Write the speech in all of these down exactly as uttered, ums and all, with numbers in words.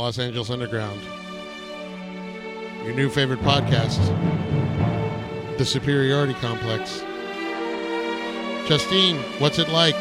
Los Angeles Underground. Your new favorite podcast, The Superiority Complex. Justine, what's it like?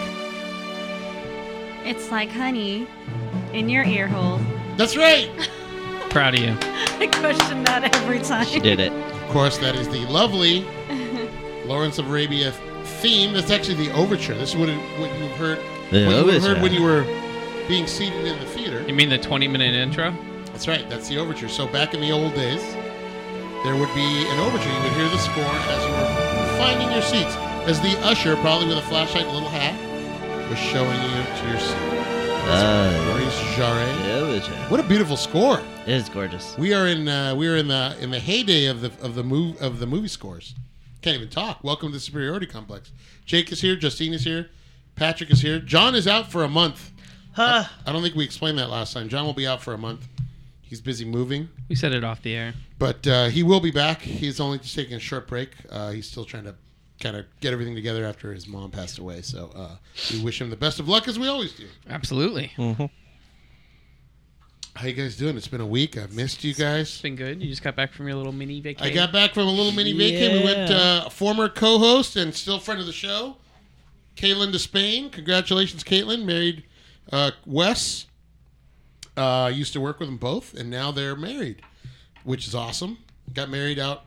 It's like honey in your ear hole. That's right! Proud of you. I question that every time. She did it. Of course, that is the lovely Lawrence of Arabia theme. That's actually the overture. This is what, it, what you've heard, The what you overture. heard when you were being seated in the theater. You mean the twenty-minute intro? That's right. That's the overture. So back in the old days, there would be an overture. You would hear the score as you were finding your seats. As the usher, probably with a flashlight and a little hat, was showing you to your seat. Uh, Maurice Jarre. the overture. What a beautiful score! It is gorgeous. We are in uh, we are in the in the heyday of the of the move of the movie scores. Can't even talk. Welcome to the Superiority Complex. Jake is here. Justine is here. Patrick is here. John is out for a month. Huh. I don't think we explained that last time. John will be out for a month. He's busy moving. We said it off the air. But uh, he will be back. He's only just taking a short break. Uh, he's still trying to kind of get everything together after his mom passed away. So uh, we wish him the best of luck, as we always do. Absolutely. Mm-hmm. How you guys doing? It's been a week. I've missed you It's guys. been good. You just got back from your little mini vacation. I got back from a little mini vacay. We went uh, a former co-host and still friend of the show, Caitlin to Spain. Congratulations, Caitlin. Married uh, Wes. Uh, used to work with them both, and now they're married, which is awesome. Got married out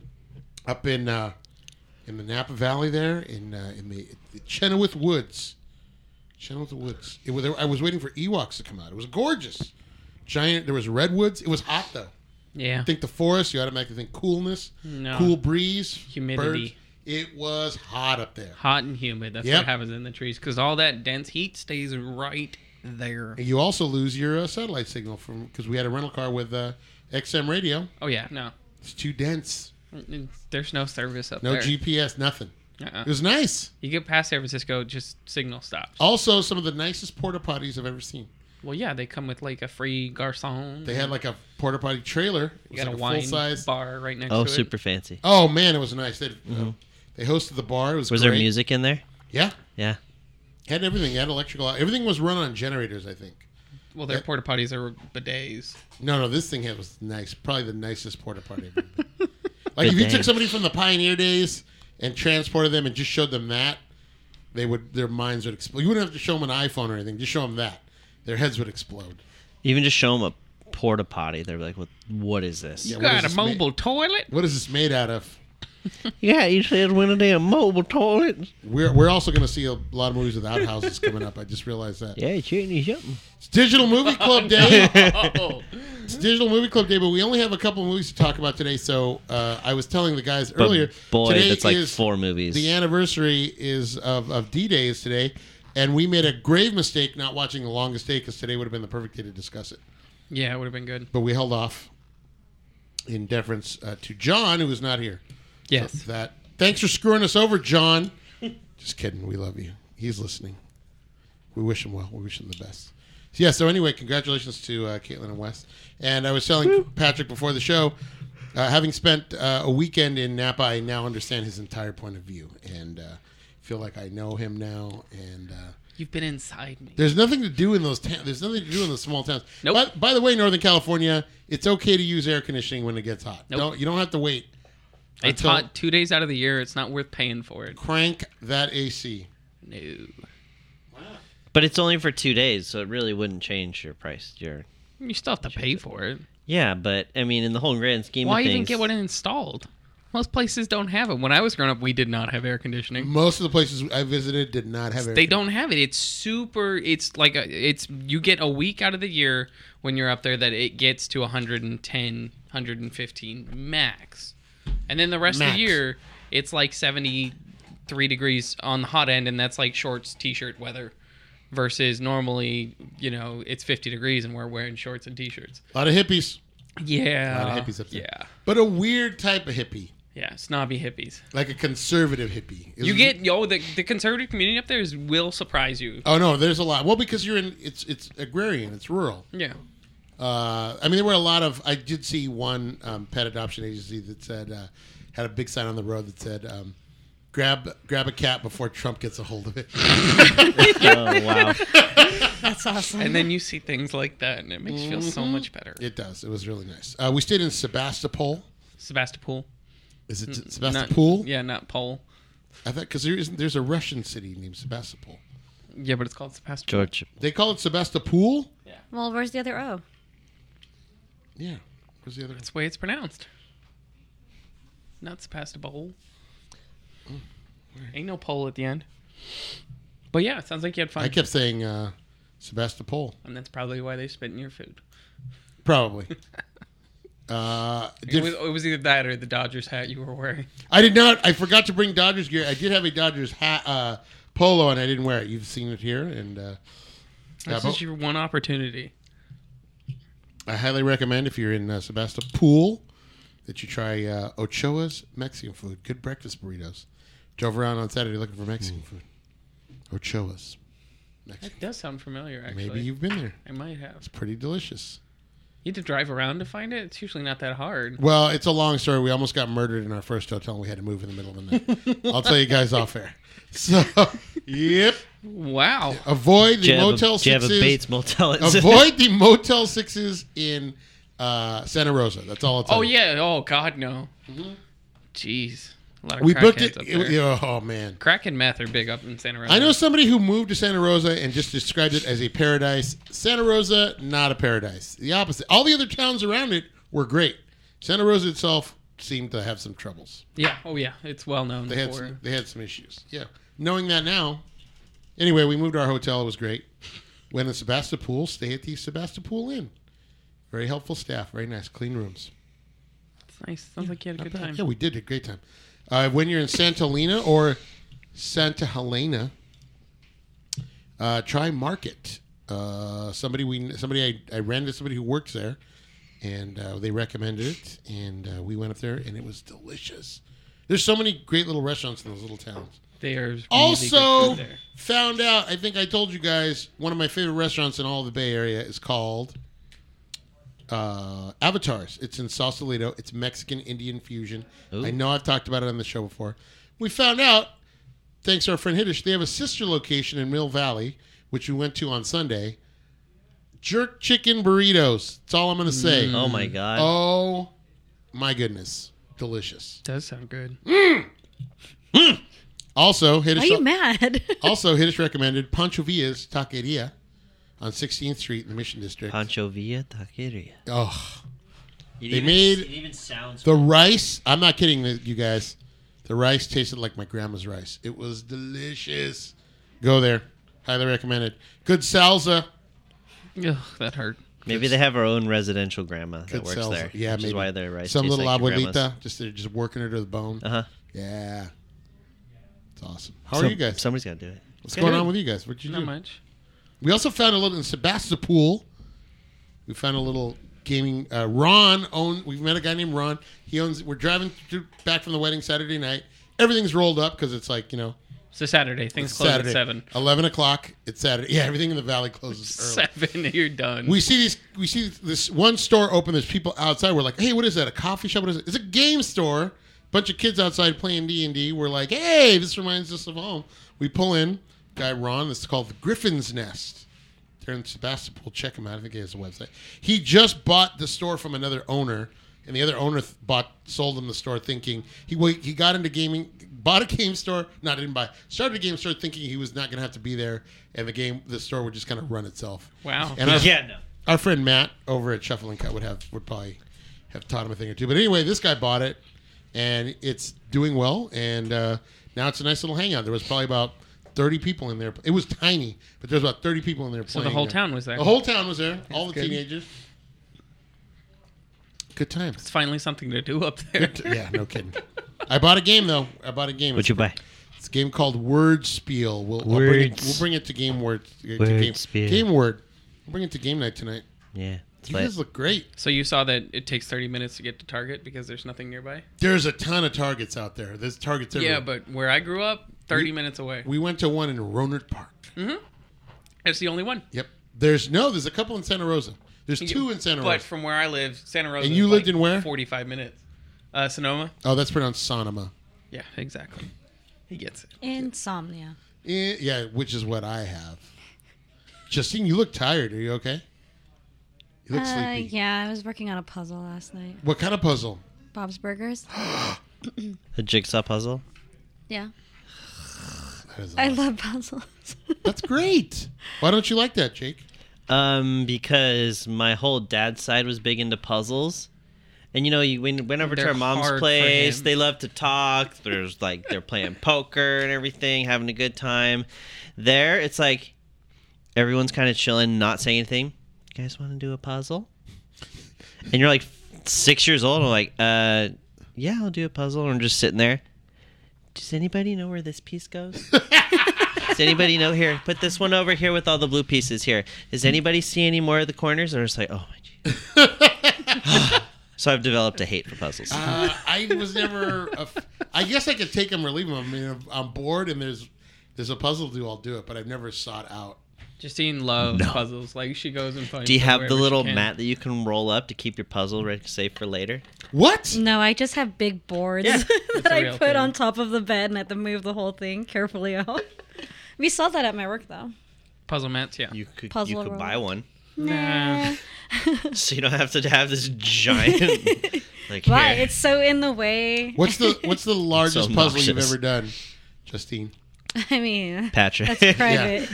up in uh, in the Napa Valley there, in uh, in the, the Chenoweth Woods. Chenoweth Woods. It was, I was waiting for Ewoks to come out. It was gorgeous. Giant. There was redwoods. It was hot though. Yeah. Think the forest. You automatically think coolness, No. cool breeze, Humidity. birds. It was hot up there. Hot and humid. That's Yep. what happens in the trees. Because all that dense heat stays right there. And you also lose your uh, satellite signal from because we had a rental car with uh, X M radio. Oh, yeah. No. It's too dense. There's no service up No there. G P S. Nothing. Uh-uh. It was nice. You get past San Francisco, just signal stops. Also, some of the nicest porta potties I've ever seen. Well, yeah, they come with like a free garçon. They had like a porta potty trailer. It You was got like a a wine full size. bar right next Oh, to it. super fancy. Oh man, it was nice. They Mm-hmm. uh, they hosted the bar. It was Was great. there music in there? Yeah, Yeah. had everything. Had electrical. Everything was run on generators. I think. Well, their Yeah. porta potties are bidets. No, no, this thing had was nice. Probably the nicest porta potty I've ever been. Like if you took Bidet. somebody from the Pioneer days and transported them and just showed them that, they would their minds would explode. You wouldn't have to show them an iPhone or anything. Just show them that. Their heads would explode. Even just show them a porta potty. They're like, what, what is this? Yeah, You what got is a this made- mobile toilet? What is this made out of? Yeah, you said when a damn mobile toilet. We're we're also going to see a lot of movies with outhouses coming up. I just realized that. Yeah, shooting something. It's Digital Movie Club Day. Oh. It's Digital Movie Club Day, but we only have a couple of movies to talk about today. So uh, I was telling the guys But earlier. boy, today that's like is four movies. The anniversary is of, of D-Day is today, and we made a grave mistake not watching The Longest Day because today would have been the perfect day to discuss it. Yeah, it would have been good. But we held off in deference uh, to John, who was not here. Yes. So that thanks for screwing us over, John. Just kidding. We love you. He's listening. We wish him well. We wish him the best. So, yeah. So anyway, congratulations to uh, Caitlin and Wes. And I was telling Woo. Patrick before the show, uh, having spent uh, a weekend in Napa, I now understand his entire point of view, and uh, feel like I know him now. And uh, You've been inside me. there's nothing to do in those towns. There's nothing to do in those small towns. Nope. By, by the way, Northern California, it's okay to use air conditioning when it gets hot. Nope. Don't you don't have to wait. It's until- hot two days out of the year. It's not worth paying for it. Crank that A C. No. But it's only for two days, so it really wouldn't change your price. Your You still have to pay for it. Yeah, but, I mean, in the whole grand scheme Why of things... even get one installed? Most places don't have it. When I was growing up, we did not have air conditioning. Most of the places I visited did not have air They don't have it. It's super. It's like a. It's you get a week out of the year when you're up there that it gets to one hundred ten, one hundred fifteen max, and then the rest of Max. the year it's like seventy-three degrees on the hot end, and that's like shorts, t-shirt weather. Versus normally, you know, it's fifty degrees and we're wearing shorts and t-shirts. A lot of hippies. Yeah, A lot of hippies up there. Yeah, But a weird type of hippie. yeah, snobby hippies. Like a conservative hippie. It You was- get yo the the conservative community up there is will surprise you. Oh no, there's a lot. Well, because you're in it's it's agrarian, it's rural. Yeah. Uh, I mean, there were a lot of. I did see one um, pet adoption agency that said uh, had a big sign on the road that said, um, grab grab a cat before Trump gets a hold of it. Oh wow. That's awesome. And then you see things like that, and it makes you feel so much better. It does. It was really nice. Uh, we stayed in Sebastopol. Sebastopol. Is it Not- Sebastopol? Yeah, not Pole. I thought because there isn't. There's a Russian city named Sebastopol. Yeah, but it's called Sebastopol. George. They call it Sebastopol. well, where's the other O? Yeah. Where's the other? That's the way it's pronounced. Not Sebastopol. Ain't no pole at the end. But yeah, it sounds like you had fun. I kept saying uh, Sebastopol. And that's probably why they spit in your food. Probably. uh, It did, was, it was either that or the Dodgers hat you were wearing. I did not. I forgot to bring Dodgers gear. I did have a Dodgers hat, uh, polo, and I didn't wear it. You've seen it here, and uh, That's yeah, just your one opportunity. I highly recommend if you're in uh, Sebastopol that you try uh, Ochoa's Mexican food. Good breakfast burritos. Drove around on Saturday looking for Mexican food. Ochoa's Mexican. That does sound familiar, actually. Maybe you've been there. I might have. It's pretty delicious. You had to drive around to find it? It's usually not that hard. Well, it's a long story. We almost got murdered in our first hotel, and we had to move in the middle of the night. I'll tell you guys off air. So, yep. Wow. Avoid Do the you have a- Motel do you have a Sixes. Bates Motel? Avoid the Motel Sixes in uh, Santa Rosa. That's all. I'll tell Oh, you. yeah. Oh, God, no. Jeez. A lot of We booked crackheads it. up it- there. Oh man. Crack and meth are big up in Santa Rosa. I know somebody who moved to Santa Rosa and just described it as a paradise. Santa Rosa, not a paradise. The opposite. All the other towns around it were great. Santa Rosa itself seemed to have some troubles. Yeah. Oh, yeah. It's well known They had for... some, they had some issues. Yeah. Knowing that now. Anyway, we moved to our hotel. It was great. Went to Sebastopol. Stay at the Sebastopol Inn. Very helpful staff. Very nice. Clean rooms. It's nice. Sounds like you had a Not good bad. time. Yeah, we did a great time. Uh, when you're in Santa Helena or Santa Helena, uh, try Market. Uh, somebody we somebody I, I ran into somebody who works there, and uh, they recommended it, and uh, we went up there, and it was delicious. There's so many great little restaurants in those little towns. They are really Also, good food there. found out, I think I told you guys, one of my favorite restaurants in all of the Bay Area is called uh, Avatars. It's in Sausalito. It's Mexican Indian fusion. Ooh. I know I've talked about it on the show before. We found out, thanks to our friend Hiddish, they have a sister location in Mill Valley, which we went to on Sunday. Jerk chicken burritos. That's all I'm going to say. Oh my god. Oh, my goodness. Delicious. Does sound good. Also, Why are Hiddish, you mad? also, Hiddish recommended Pancho Villa's Taqueria on sixteenth Street in the Mission District. Pancho Villa Taqueria. Oh, It They even, made it even sounds the rice. I'm not kidding you guys. The rice tasted like my grandma's rice. It was delicious. Go there. Highly recommended. Good salsa. Ugh, that hurt. Maybe they have our own residential grandma that Good works salsa. there. Yeah, which maybe. is why their rice Some tastes little like your grandma's. abuelita. Just they're just working her to the bone. Uh-huh. Yeah. It's awesome. How are Some- you guys? Somebody's got to do it. What's Good. going on with you guys? What you Not do? much. We also found a little in Sebastopol. We found a little gaming. Uh, Ron owned. We've met a guy named Ron. He owns. We're driving to, back from the wedding Saturday night. Everything's rolled up because it's like you know So Saturday, things it's close Saturday, at seven. eleven o'clock. It's Saturday. Yeah, everything in the valley closes early. Seven, you're done. We see these. We see this one store open. There's people outside. We're like, hey, what is that? A coffee shop? What is it? It's a game store. Bunch of kids outside playing D and D. We're like, hey, this reminds us of home. We pull in. Guy Ron. This is called the Griffin's Nest. They're in Sebastopol. Check him out. I think he has a website. He just bought the store from another owner, and the other owner th- bought sold him the store, thinking he well, he got into gaming, bought a game store. Not didn't buy. Started a game store thinking he was not going to have to be there, and the game the store would just kind of run itself. Wow. And our, Yeah, no. our friend Matt over at Shuffle and Cut would have would probably have taught him a thing or two. But anyway, this guy bought it, and it's doing well. And uh, now it's a nice little hangout. There was probably about thirty people in there. It was tiny, but there was about thirty people in there So playing. the whole there. town was there. The whole town was there. All the good. teenagers. Good times. It's finally something to do up there. Yeah, no kidding. I bought a game though. I bought a game. What'd you buy? It's a game called Word Spiel. We'll, I'll bring it, Words. we'll bring it to Game Word. to Word game, Spiel. Game Word. We'll bring it to game night tonight. Yeah. You But guys look great. So you saw that it takes thirty minutes to get to Target because there's nothing nearby? There's a ton of Targets out there. There's Targets everywhere. Yeah, but where I grew up, thirty We- minutes away. We went to one in Rohnert Park. It's the only one. Yep. There's no. There's a couple in Santa Rosa. There's two in Santa But Rosa. from where I live, Santa Rosa. And you is lived like in where? forty-five minutes. Uh, Sonoma. Oh, that's pronounced Sonoma. Yeah, exactly. He gets it. Insomnia. Eh, yeah, which is what I have. Justine, you look tired. Are you okay? You look Uh, sleepy. yeah, I was working on a puzzle last night. What kind of puzzle? Bob's Burgers. A jigsaw puzzle. Yeah. That is I awesome. love puzzles. That's great. Why don't you like that, Jake? Um, because my whole dad's side was big into puzzles. And you know, you went, went over to They're our mom's hard for place. him. They love to talk. There's like they're playing poker and everything, having a good time. There, it's like everyone's kind of chilling, not saying anything. You guys want to do a puzzle? And you're like six years old. And I'm like, uh, yeah, I'll do a puzzle. And I'm just sitting there. Does anybody know where this piece goes? Does anybody know here? Put this one over here with all the blue pieces here. Does anybody see any more of the corners? Or it's like, oh my God. So I've developed a hate for puzzles. Uh, I was never. A f- I guess I could take them or leave them. I mean, if I'm bored and there's there's a puzzle to do, I'll do it. But I've never sought out. Justine loves No. puzzles. Like she goes and finds. Do you them have the wherever she little can. mat that you can roll up to keep your puzzle ready to save for later? What? No, I just have big boards Yeah, that a I real put thing. on top of the bed and I have to move the whole thing carefully out. We saw that at my work, though. Puzzle mats? Yeah. You could Puzzle you could roll. buy one, Nah. so you don't have to have this giant. Like Why? here. It's so in the way. What's the What's the largest So puzzle you've obnoxious. ever done, Justine? I mean, Patrick. that's private.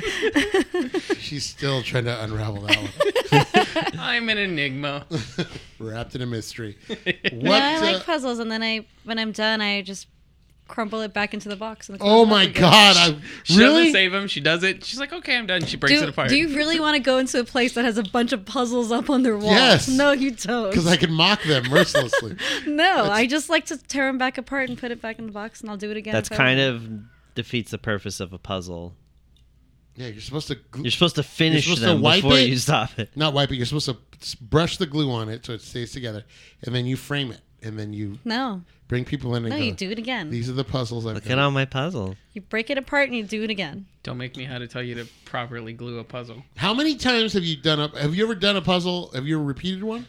She's still trying to unravel that one. I'm an enigma. Wrapped in a mystery. What? No, I uh, like puzzles, and then I, when I'm done, I just crumple it back into the box. And oh my God! I She doesn't really. save them. She does it. She's like, okay, I'm done. She breaks Do, it apart. do you really want to go into a place that has a bunch of puzzles up on their walls? Yes. No, you don't. Because I can mock them mercilessly. no, I just like to tear them back apart and put it back in the box, and I'll do it again. That's if I kind want. of defeats the purpose of a puzzle. Yeah, you're supposed to gl- You're supposed to finish supposed to them wipe before it? you stop it. not wipe it. You're supposed to s- brush the glue on it so it stays together, and then you frame it, and then you No, bring people in and no, go. you do it again. These are the puzzles I've Look done. at all my puzzle. You break it apart and you do it again. Don't make me how to tell you to properly glue a puzzle. How many times have you done a? Have you ever done a puzzle? Have you ever repeated one?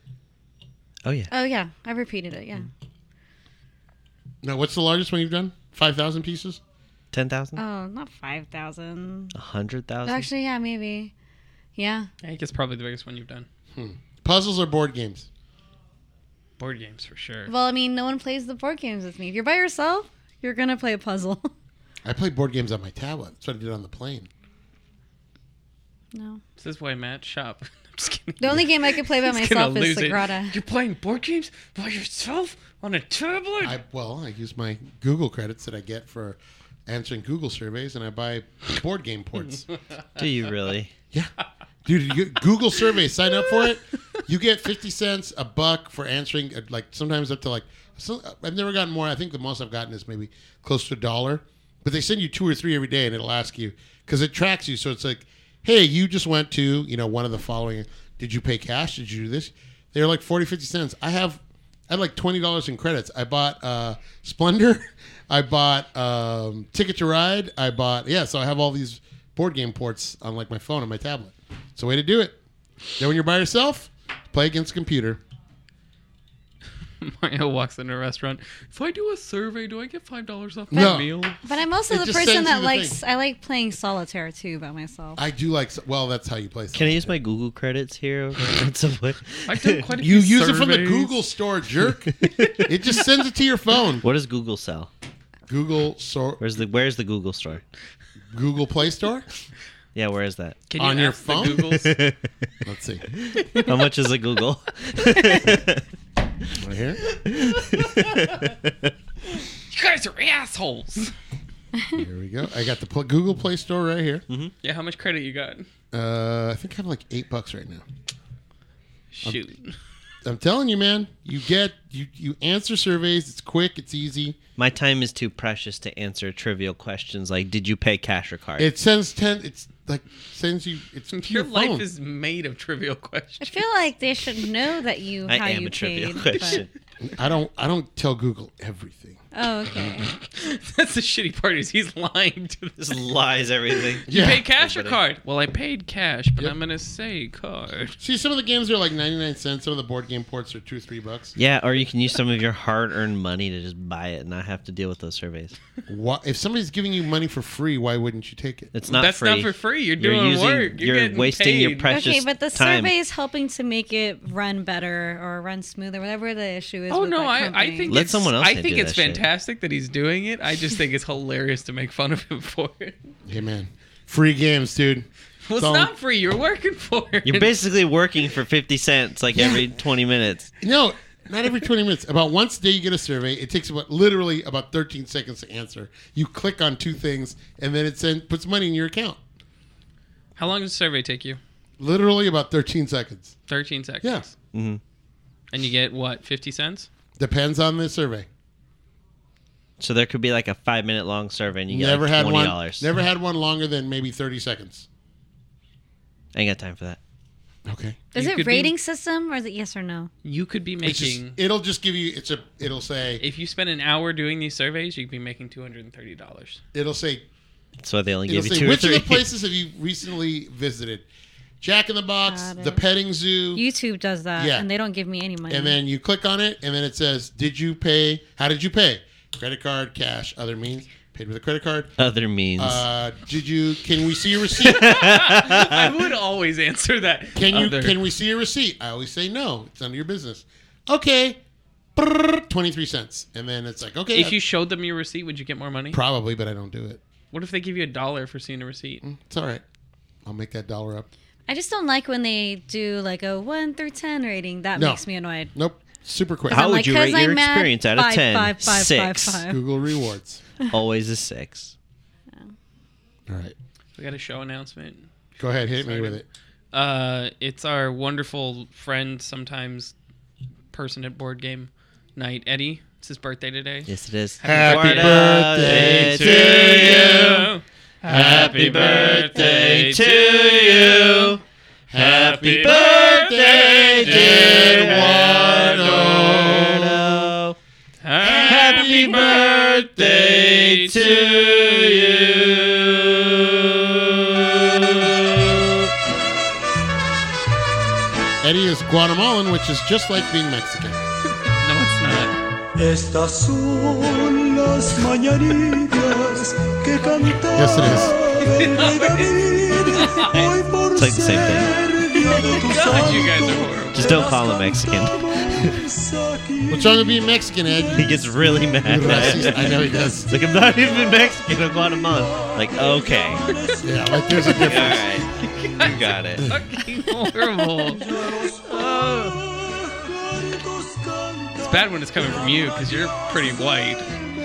Oh yeah, Oh yeah, I repeated it. Yeah. No. What's the largest one you've done? Five thousand pieces. ten thousand, Oh, not five thousand. a hundred thousand. Actually, yeah, maybe. Yeah. I think it's probably the biggest one you've done. Puzzles or board games? Board games for sure. Well, I mean, no one plays the board games with me. If you're by yourself, you're gonna play a puzzle. I play board games on my tablet. That's what I did on the plane. no. This is why Matt shop. I'm just kidding. The only game I could play by He's gonna myself is lose it. Sagrada. You're playing board games by yourself on a tablet? I well, I use my Google credits that I get for answering Google surveys, and I buy board game ports. Do you really? Yeah, dude, you get Google surveys. Sign up for it. You get fifty cents, a buck for answering. uh, Like sometimes up to like. So, I've never gotten more. I think the most I've gotten is maybe close to a dollar. But they send you two or three every day, and it'll ask you because it tracks you. So it's like, hey, you just went to you know one of the following. Did you pay cash? Did you do this? They're like forty, fifty cents. I have. I had like twenty dollars in credits. I bought uh, Splendor. I bought um, Ticket to Ride. I bought yeah. So I have all these board game ports on like my phone and my tablet. It's a way to do it. Then when you're by yourself, play against a computer. Mario walks into a restaurant. If I do a survey, do I get five dollars off No. my meal? But I'm also It the just person sends you that the likes. thing. I like playing solitaire too by myself. I do like. Well, that's how you play. Can I use my Google credits here over at Subway? I've done quite a You few use it from the surveys. Google store, jerk. It just sends it to your phone. What does Google sell? Google store, Where's the Where's the Google store? Google Play Store. Yeah, where is that? Can you On your ask the phone? Googles? Let's see. How much is a Google? Right here. You guys are assholes. Here we go. I got the pl- Google Play Store right here. Yeah, how much credit you got? Uh, I think I have like eight bucks right now. Shoot. I'm telling you, man. You get you you answer surveys. It's quick. It's easy. My time is too precious to answer trivial questions like, did you pay cash or card? It sends ten. It's like sends you. It's to Your your life phone. is made of trivial I questions. feel like they should know that you I how am you a trivial paid. question. I don't. I don't tell Google everything. But, Oh, okay. That's the shitty part is he's lying to the Just lies everything. You Yeah. pay cash or But I- card? Well, I paid cash, but Yep. I'm gonna say card. See, some of the games are like ninety-nine cents. Some of the board game ports are two or three bucks. Yeah, or you can use some of your hard-earned money to just buy it and not have to deal with those surveys. Why, if somebody's giving you money for free, why wouldn't you take it? It's not That's free. not for free. You're You're doing using- work. You're, you're getting wasting your paid. precious Okay, but the time. survey is helping to make it run better or run smoother, whatever the issue is. Oh with no, that I, I company. think Let it's, someone else I do think it's that shit. fantastic that he's doing it. I just think it's hilarious to make fun of him for it. Hey, man. Free games, dude. Well, it's So- not free. You're working for it. You're basically working for fifty cents like every twenty minutes. No, not every twenty minutes. About once a day you get a survey. It takes about literally about thirteen seconds to answer. You click on two things, and then it send, puts money in your account. How long does the survey take you? Literally about thirteen seconds. Thirteen seconds. Yeah. hmm And you get what? Fifty cents? Depends on the survey. So there could be like a five-minute long survey and you get Never like had twenty one. dollars. Never had one longer than maybe thirty seconds. I ain't got time for that. Okay. Is You it could be- rating system or is it yes or no? You could be It's just- making. it'll just give you. It's a. It'll say. If you spend an hour doing these surveys, you could be making two hundred and thirty dollars. It'll say. So they only It'll give you say two or which of three. the places have you recently visited? Jack in the Box, Got the it. petting zoo, YouTube does that, Yeah. and they don't give me any money. and then you click on it, and then it says, "Did you pay? How did you pay? Credit card, cash, other means. Paid with a credit card. Other means. Uh, did you? Can we see your receipt? I would always answer that. Can you? Other. Can we see your receipt? I always say no. It's none of your business. Okay, Brrr, twenty-three cents, and then it's like, okay, If you showed them your receipt, would you get more money? probably, but I don't do it. What if they give you a dollar for seeing a receipt? It's all right. I'll make that dollar up. I just don't like when they do like a one through ten rating. That No. makes me annoyed. Nope. Super quick. How I'm would like, you 'cause rate your I'm mad, experience out of five, ten? five, five, Six. five, five. Google rewards. Always a six. All right. We got a show announcement. Go ahead. Hit me with it. Uh, it's our wonderful friend, sometimes person at board game night, Eddie. It's his birthday today. Yes, it is. Happy birthday to you. Happy birthday to you. Happy birthday, dear Wardo. Happy birthday to you. Eddie is Guatemalan, which is just like being Mexican. No, it's not. Estas son las mañanitas que cantaba Yes, it is. el rey David. Hoy por It's like the same thing. ser día de tu God, you guys are santo, horrible. Just don't call him Mexican. estamos aquí. What's wrong with being Mexican, Ed? He gets really mad. Racist. I know he does. It's like, I'm not even Mexican, I'm Guatemalan. Like, okay. Yeah, like there's a All difference. right. You got it. Fucking horrible. It's bad when it's coming from you because you're pretty white.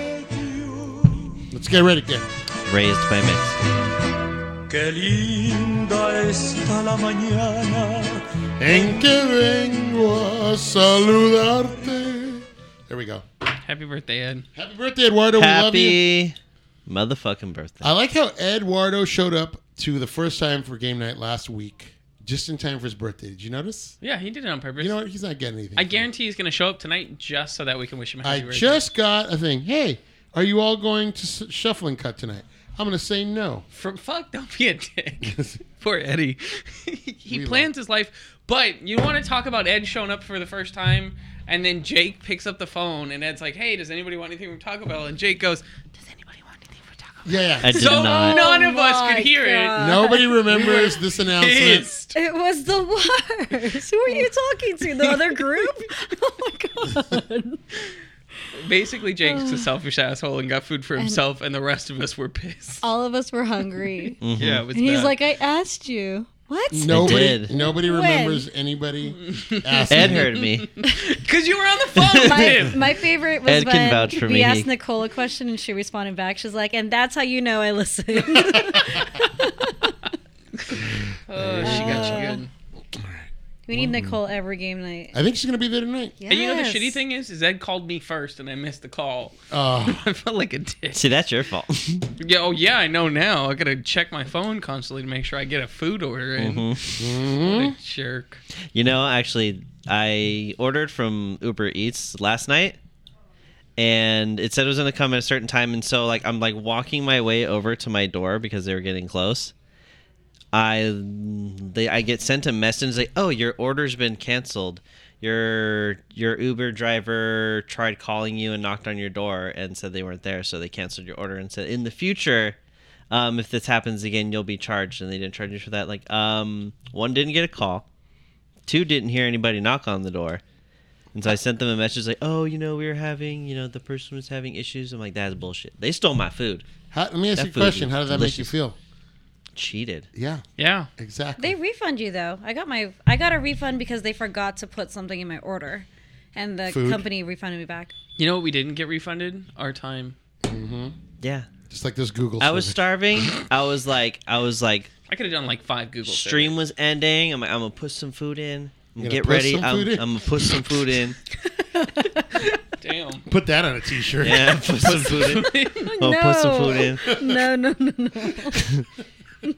Let's get ready again. Raised by Mexican. Qué linda está la mañana. En que vengo a saludarte. There we go. Happy birthday, Ed. Happy birthday, Eduardo. We love you. Happy motherfucking birthday. I like how Eduardo showed up to the first time for game night last week, just in time for his birthday. Did you notice? Yeah, he did it on purpose. You know what? He's not getting anything. I guarantee he's going to show up tonight just so that we can wish him a I happy birthday. just got a thing. Hey, are you all going to s- shuffling cut tonight? I'm going to say no. For, fuck, don't be a dick. Poor Eddie. he We plans his life. But you want to talk about Ed showing up for the first time, and then Jake picks up the phone, and Ed's like, hey, does anybody want anything from Taco Bell? And Jake goes, does anybody want anything from Taco Bell? Yeah, yeah. I did So not. none of us my could hear God. Nobody remembers this it. announcement. Pissed. It was the worst. Who are you talking to? The other group? Oh my god. Basically, Jake's a selfish asshole and got food for himself, and the rest of us were pissed. All of us were hungry. Yeah, it was And he's bad. like, I asked you. What? Nobody, did. nobody When? remembers anybody asking. Ed heard me. Because you were on the phone with My, him. my favorite was Ed can when vouch for we me. asked Nicole a question and she responded back. She's like, and that's how you know I listened. Oh, she got you good. We need Nicole every game night. I think she's going to be there tonight. Yes. And you know the shitty thing is, is Ed called me first and I missed the call. Oh, I felt like a dick. See, that's your fault. Yeah, oh yeah, I know now. I gotta check my phone constantly to make sure I get a food order in. mhm. What a jerk. You know, actually, I ordered from Uber Eats last night, and it said it was going to come at a certain time. And so, like, I'm like walking my way over to my door because they were getting close. I they I get sent a message like, "Oh, your order's been canceled. Your your Uber driver tried calling you and knocked on your door and said they weren't there, so they canceled your order and said in the future, um, if this happens again, you'll be charged." And they didn't charge you for that. Like, um, one didn't get a call, two didn't hear anybody knock on the door, and so I sent them a message like, "Oh, you know, we were having, you know, the person was having issues." I'm like, "That's bullshit. They stole my food." How, let me ask That you a food question. was How did that make you delicious. feel? Cheated. Yeah, Yeah. exactly. They refund you though. I got my I got a refund because they forgot to put something in my order, and the Food? company refunded me back. You know what we didn't get refunded? Our time. Yeah. Just like this Google. I was survey. starving. I was like, I was like, I could have done like five Google stream was ending. I'm like, I'm gonna put some food in. I'm You gonna gonna get put ready. some I'm, food in? I'm gonna put some food in. surveys. Damn. Put that on a T-shirt. Yeah, put some food in. I'll no. put some food in. No, no, no, no.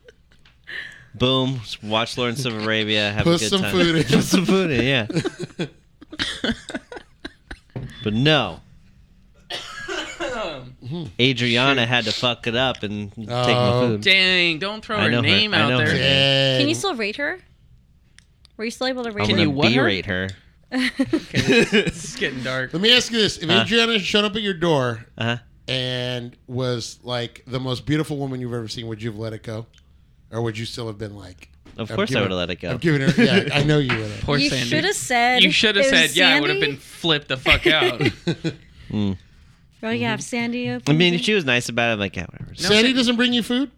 Boom. Watch Lawrence of Arabia. Have Put a good some time. food in. Put some food in. Yeah. But no. Adriana had to fuck it up and take my Oh. food. Dang, don't throw I her know her- name I out know her there. name. Dang. Can you still rate her? Were you still able to rate I'm Can her? gonna you what her? berate her. It's getting dark. Let me ask you this: If Huh? Adriana showed up at your door Uh huh. and was like the most beautiful woman you've ever seen, would you have let it go, or would you still have been like? Of I'm course I giving- would have let it go. I'm giving her. Yeah, I know you would have. Poor You Sandy. should have said. You should have it was said, yeah, I would have Sandy. been flipped the fuck out. Mm. Oh yeah, if Sandy. I mean, if she was nice about it, I'm like, yeah, whatever. Sandy Sa- doesn't bring you food.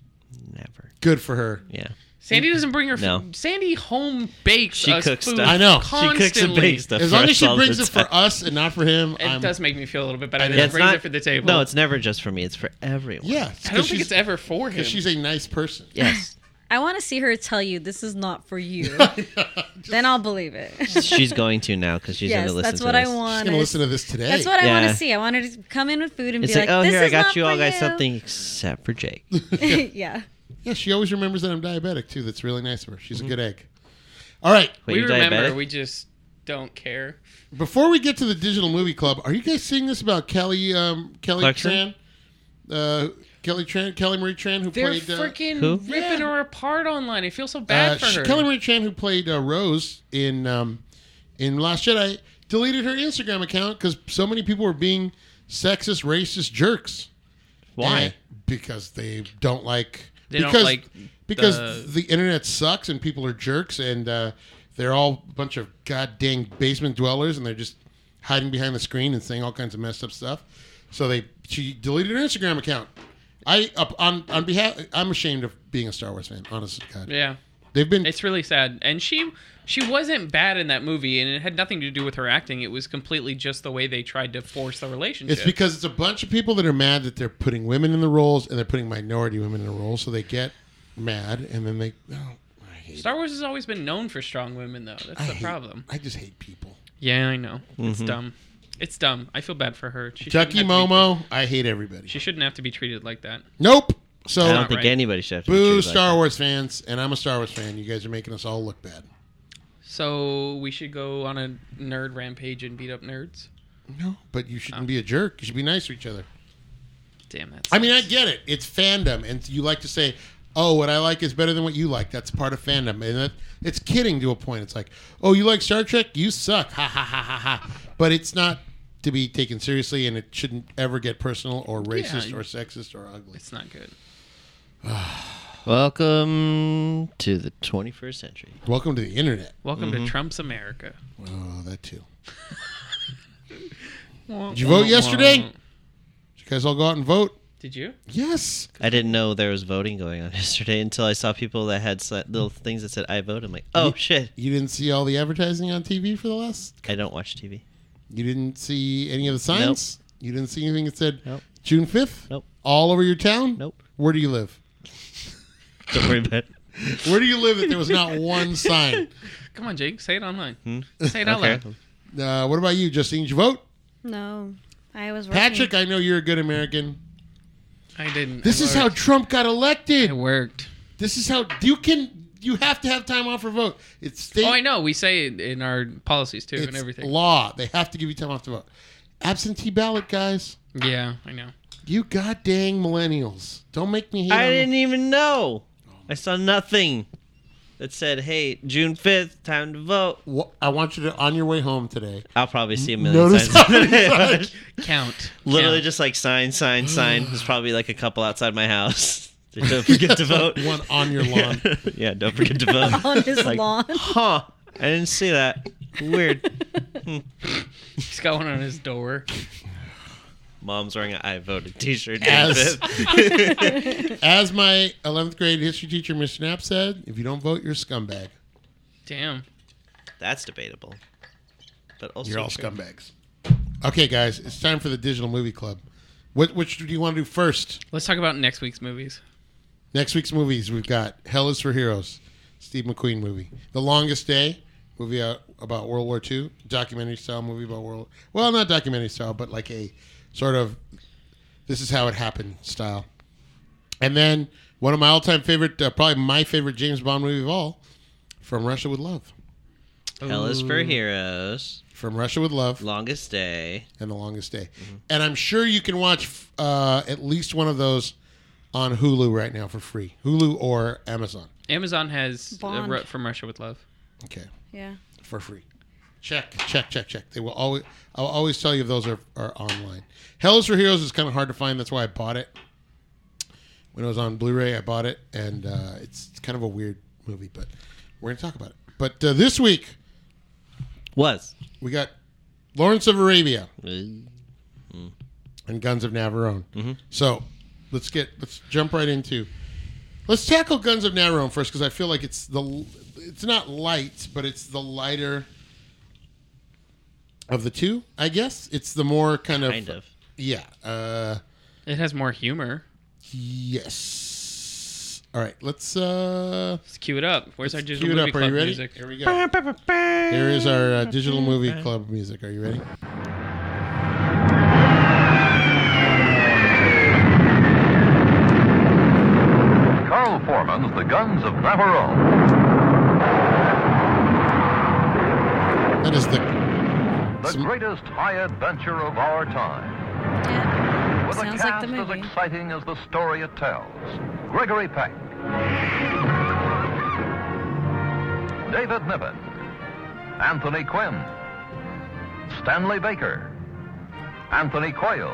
Never. Good for her. Yeah. Sandy doesn't bring her food. No. Sandy home bakes She us cooks food stuff. I know. She cooks and constantly. bakes stuff. As for long as us she all brings the it for time. us and not for him, It I'm, does make me feel a little bit better. I than know. it It's brings not it for the table. No, it's never just for me. It's for everyone. yeah. I don't think it's ever for him. because she's a nice person. Yes. I want to see her tell you this is not for you. Then I'll believe it. She's going to now because she's yes, going to listen that's to what this. I want. She's gonna listen to this today. That's what I want Yeah. to see. I want her to come in with food and It's be like, like, oh, "This here, I is got not you all for guys you." something except for Jake. Yeah. Yeah, she always remembers that I'm diabetic too. That's really nice of her. She's a good egg. All right. Wait, we you're remember. diabetic? We just don't care. Before we get to the digital movie club, are you guys seeing this about Kelly um, Kelly Clarkson? Tran? Uh, Kelly Tran, Kelly Marie Tran, who They're played uh, freaking Who? ripping Yeah. her apart online. I feel so bad uh, for she- her. Kelly Marie Tran, who played uh, Rose in um, in Last Jedi, deleted her Instagram account because so many people were being sexist, racist jerks. Why? And- because they don't like. They don't because, like because the- the internet sucks and people are jerks and uh, they're all a bunch of god dang basement dwellers and they're just hiding behind the screen and saying all kinds of messed up stuff. So they she deleted her Instagram account. I up on on behalf I'm ashamed of being a Star Wars fan. Honest to God, Yeah, they've been it's really sad. And she she wasn't bad in that movie, and it had nothing to do with her acting. It was completely just the way they tried to force the relationship. It's because it's a bunch of people that are mad that they're putting women in the roles and they're putting minority women in the roles, so they get mad and then they. Oh, I hate Star Wars has always been known for strong women, though. That's I the hate- problem. I just hate people. Yeah, I know. Mm-hmm. It's dumb. It's dumb. I feel bad for her. She shouldn't Chucky have to be- Momo, I hate everybody. She shouldn't have to be treated like that. Nope. So I don't not think right. anybody should have to be boo treated like Star that. Wars fans, and I'm a Star Wars fan. You guys are making us all look bad. So we should go on a nerd rampage and beat up nerds. No, but you shouldn't be a jerk. You should be nice to each other. Damn that. I mean, I get it. It's fandom, and you like to say, "Oh, what I like is better than what you like." That's part of fandom, and that, it's kidding to a point. It's like, "Oh, you like Star Trek? You suck!" Ha ha ha ha ha. But it's not to be taken seriously, and it shouldn't ever get personal or racist Yeah. or sexist or ugly. It's not good. Welcome to the twenty-first century. Welcome to the internet. Welcome Mm-hmm. to Trump's America. Oh, that too. Did Did you vote yesterday? Did you guys all go out and vote? Did you? Yes. I didn't know there was voting going on yesterday until I saw people that had sli- little things that said "I vote." I'm like, oh shit! You didn't see all the advertising on T V for the last. I don't watch T V. You didn't see any of the signs. You didn't see anything that said Nope. June fifth. Nope. All over your town. Nope. Where do you live? Don't worry about it. Where do you live that there was not one sign? Come on, Jake. Say it online. Hmm? Say it out Okay. loud. Uh, what about you, Justine? Did you vote? No, I was working. Patrick, I know you're a good American. I didn't. This I is how worked. Trump got elected. it worked. This is how you can. You have to have time off for vote. It's state. Oh, I know. We say it in our policies too and It's everything. law. They have to give you time off to vote. Absentee ballot, guys. Yeah, I know. You god dang millennials. Don't make me hate I on didn't even know. I saw nothing that said, "Hey, June fifth, time to vote." Wha- I want you to, on your way home today, I'll probably see a million notice signs. Count. Literally Count. just like sign, sign, sign. There's probably like a couple outside my house. Don't forget to vote. one on your lawn. Yeah, don't forget to vote. On his Like, lawn. Huh. I didn't see that. Weird. He's got one on his door. Mom's wearing an I voted t-shirt. As- As, As my eleventh grade history teacher, Mister Knapp, said, if you don't vote, you're a scumbag. Damn. That's debatable. But also You're all scumbags. Okay, guys, it's time for the Digital Movie Club. What, which do you want to do first? Let's talk about next week's movies. Next week's movies, we've got Hell is for Heroes, Steve McQueen movie. The Longest Day, movie uh, about World War Two, documentary style movie about World Well, not documentary style, but like a sort of this is how it happened style. And then one of my all-time favorite, uh, probably my favorite James Bond movie of all, From Russia with Love. Hell is for Heroes. From Russia with Love Longest Day. and The Longest Day. And I'm sure you can watch uh, at least one of those on Hulu right now for free. Hulu or Amazon. Amazon has uh, Bond. Ru- From Russia with Love. Okay. Yeah. For free. Check, check, check, check. They will always. I'll always tell you if those are, are online. Hell is for Heroes is kind of hard to find. That's why I bought it. When it was on Blu-ray, I bought it, and uh, it's, it's kind of a weird movie, but we're gonna talk about it. But uh, this week Was. we got Lawrence of Arabia Mm. and Guns of Navarone. So let's get let's jump right into. Let's tackle Guns of Navarone first because I feel like it's the it's not light, but it's the lighter of the two. I guess it's the more kind of Kind of. yeah. Uh, It has more humor. yes. All right, let's uh, Let's cue it up. Where's our cue digital it movie up. Are club you ready? music? Here we go. Here is our uh, digital movie club music. Are you ready? Carl Foreman's The Guns of Navarone. That is the The Some- greatest high adventure of our time. Yeah. With a Sounds like cast the as movie. exciting as the story it tells. Gregory Peck. David Niven. Anthony Quinn. Stanley Baker. Anthony Quayle.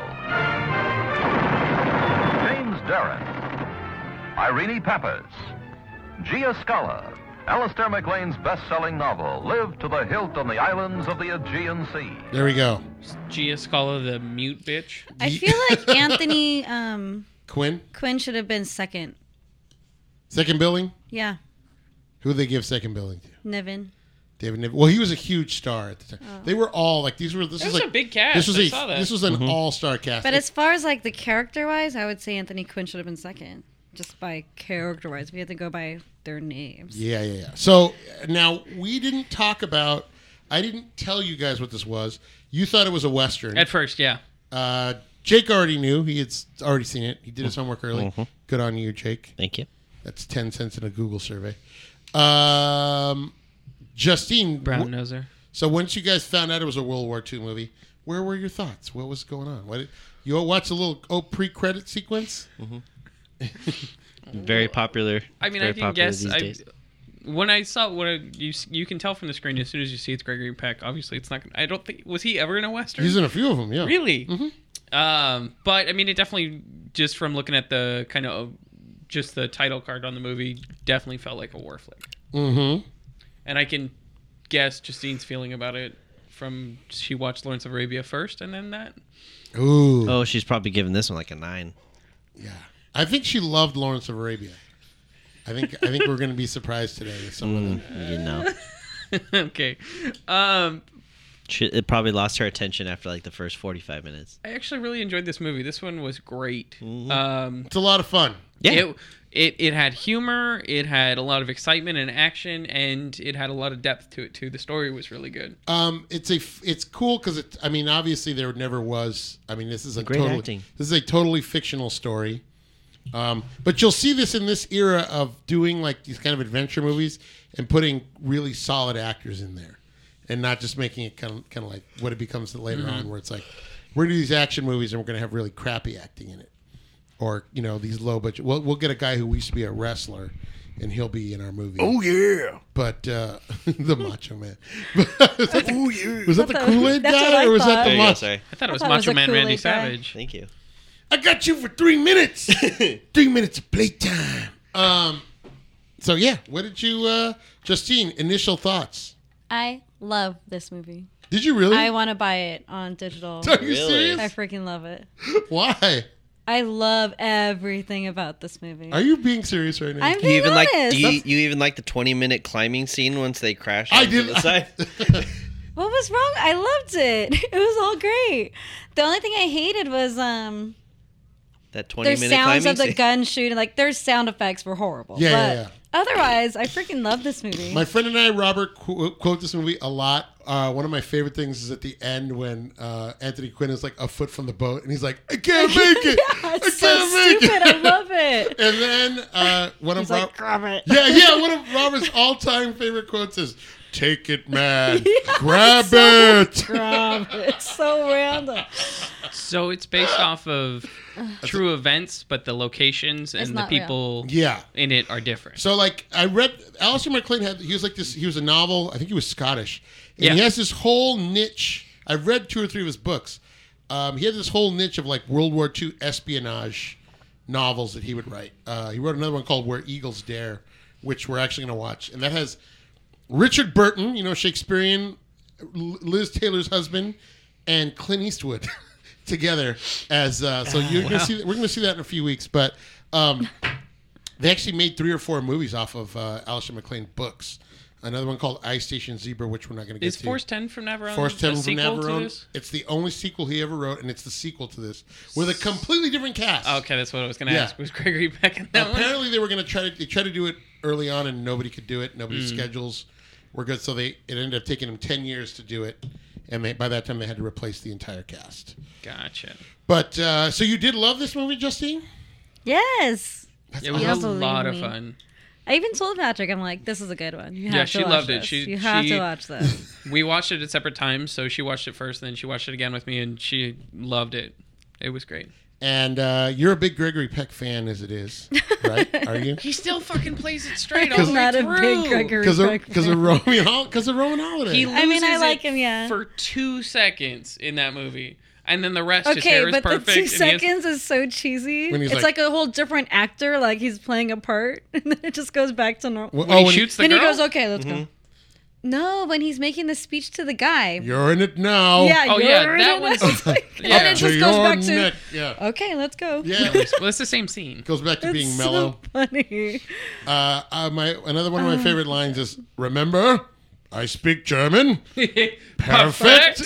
James Darren. Irene Pappas. Gia Scala. Alistair MacLean's best-selling novel, Live to the Hilt on the Islands of the Aegean Sea. there we go. Gia Scala, the mute bitch. I feel like Anthony um, Quinn, Quinn should have been second. second billing. Yeah. Who they give second billing to? Niven. David Niven. Well, he was a huge star at the time. They were all like these were. This It was was like a big cast. This was I a saw that. this was an all-star cast. But as far as like the character wise, I would say Anthony Quinn should have been second. Just by character wise. We have to go by their names. Yeah, yeah, yeah. So uh, now we didn't talk about. I didn't tell you guys what this was. You thought it was a western. At first, yeah. Uh, Jake already knew. He had s- already seen it. He did his homework early. Good on you, Jake. Thank you. That's ten cents in a Google survey. Um, Justine, Brown wh- noser. so once you guys found out it was a World War Two movie, where were your thoughts? What was going on? What did, you all watch a little oh pre-credit sequence? Very popular. I mean, Very I can popular guess. these I, days. when I saw what I, you you can tell from the screen as soon as you see it's Gregory Peck. Obviously, it's not. gonna- I don't think was he ever in a western. He's in a few of them, yeah. Really? Um, but I mean, it definitely just from looking at the kind of just the title card on the movie, definitely felt like a war flick. Mm-hmm. And I can guess Justine's feeling about it from she watched Lawrence of Arabia first, and then that. Ooh. Oh, she's probably giving this one like a nine. Yeah. I think she loved Lawrence of Arabia. I think I think we're going to be surprised today with some of them. Mm, you know. Okay. Um, She, it probably lost her attention after like the first forty-five minutes. I actually really enjoyed this movie. This one was great. Mm-hmm. Um, It's a lot of fun. Yeah. It, it it had humor, it had a lot of excitement and action, and it had a lot of depth to it too. The story was really good. Um, it's a f- it's cool because it. I mean, obviously there never was. I mean, this is a Great totally, acting. This is a totally fictional story. Um, but you'll see this in this era of doing like these kind of adventure movies and putting really solid actors in there. and not just making it kind of kind of like what it becomes later Mm-hmm. on, where it's like we're gonna do these action movies and we're gonna have really crappy acting in it, or you know these low budget. We'll we'll get a guy who used to be a wrestler, and he'll be in our movie. Oh yeah. But uh, the Macho Man. was that the, Oh yeah. was that the That's what- Kool Aid that's what guy, I or was thought. that There the you go, Macho? sorry. I thought it was thought it was Macho a Man Randy Kool-Aid guy. Savage. Thank you. I got you for three minutes. three minutes of playtime. Um. So yeah, what did you, uh, Justine? Initial thoughts? I love this movie. Did you really? I want to buy it on digital. Are you Really? serious? I freaking love it. Why? I love everything about this movie. Are you being serious right now? I'm You being even like honest. do you, you even like the twenty minute climbing scene once they crash I onto did. the side? What was wrong? I loved it. It was all great. The only thing I hated was um That twenty their minute sounds climbing of the scene. gun shooting. Like their sound effects were horrible. Yeah, but yeah, yeah. Otherwise, I freaking love this movie. My friend and I, Robert, qu- quote this movie a lot. Uh, one of my favorite things is at the end when uh, Anthony Quinn is like a foot from the boat, and he's like, "I can't make it. yeah, I it's so can't make stupid. it." I love it. And then uh, one He's of like, Rob- grab it. yeah, yeah, one of Robert's all-time favorite quotes is, "Take it, man. Grab so- it." Grab it. It's so random. So it's based off of true events, but the locations and the not real. people Yeah. in it are different. So like I read Alistair MacLean had he was like this he was a novel, I think he was Scottish. And Yeah. he has this whole niche. I've read two or three of his books. Um, he had this whole niche of like World War Two espionage novels that he would write. Uh, he wrote another one called Where Eagles Dare, which we're actually going to watch. And that has Richard Burton, you know, Shakespearean, L- Liz Taylor's husband, and Clint Eastwood together as uh, so you're wow. gonna see we're gonna see that in a few weeks. But um, they actually made three or four movies off of uh, Alistair MacLean books. Another one called Ice Station Zebra, which we're not going to get Is to. Force ten from Never on Force a ten from sequel to Navarone. this? It's the only sequel he ever wrote, and it's the sequel to this with a completely different cast. Okay, that's what I was going to Yeah. ask. Was Gregory Peck in that one? Apparently, they were going to try to they tried to do it early on, and nobody could do it. Nobody's Hmm. schedules were good, so they it ended up taking them ten years to do it, and they, by that time they had to replace the entire cast. Gotcha. But uh, so you did love this movie, Justine? Yes. It was You a don't believe lot of me. fun. I even told Patrick, I'm like, this is a good one. You have Yeah, to she watch loved it. this. She- you have she- to watch this. We watched it at separate times, so she watched it first, and then she watched it again with me, and she loved it. It was great. And uh, you're a big Gregory Peck fan, as it is, right? Are you? He still fucking plays it straight all I'm the way not a through. big Gregory Because of Peck because fan. of Roman Hol- because of Roman Holiday. He I mean, I loses like it him, yeah. for two seconds in that movie, and then the rest his Okay, hair is but the perfect. two and he has- seconds is so cheesy. When he's It's like- like, a whole different actor, like he's playing a part, and then it just goes back to normal. Well, when oh, he when shoots the Then girl. he goes, "Okay, let's go." No, when he's making the speech to the guy. You're in it now. Yeah, Oh, you're yeah, in that it. one's- It's like- yeah. And it To just goes your back to, neck. Yeah. okay, let's go. Yeah. Well, it's the same scene. Goes back to It's being so mellow. funny. Uh, uh, my another one of my favorite lines is, "Remember, I speak German. Perfect."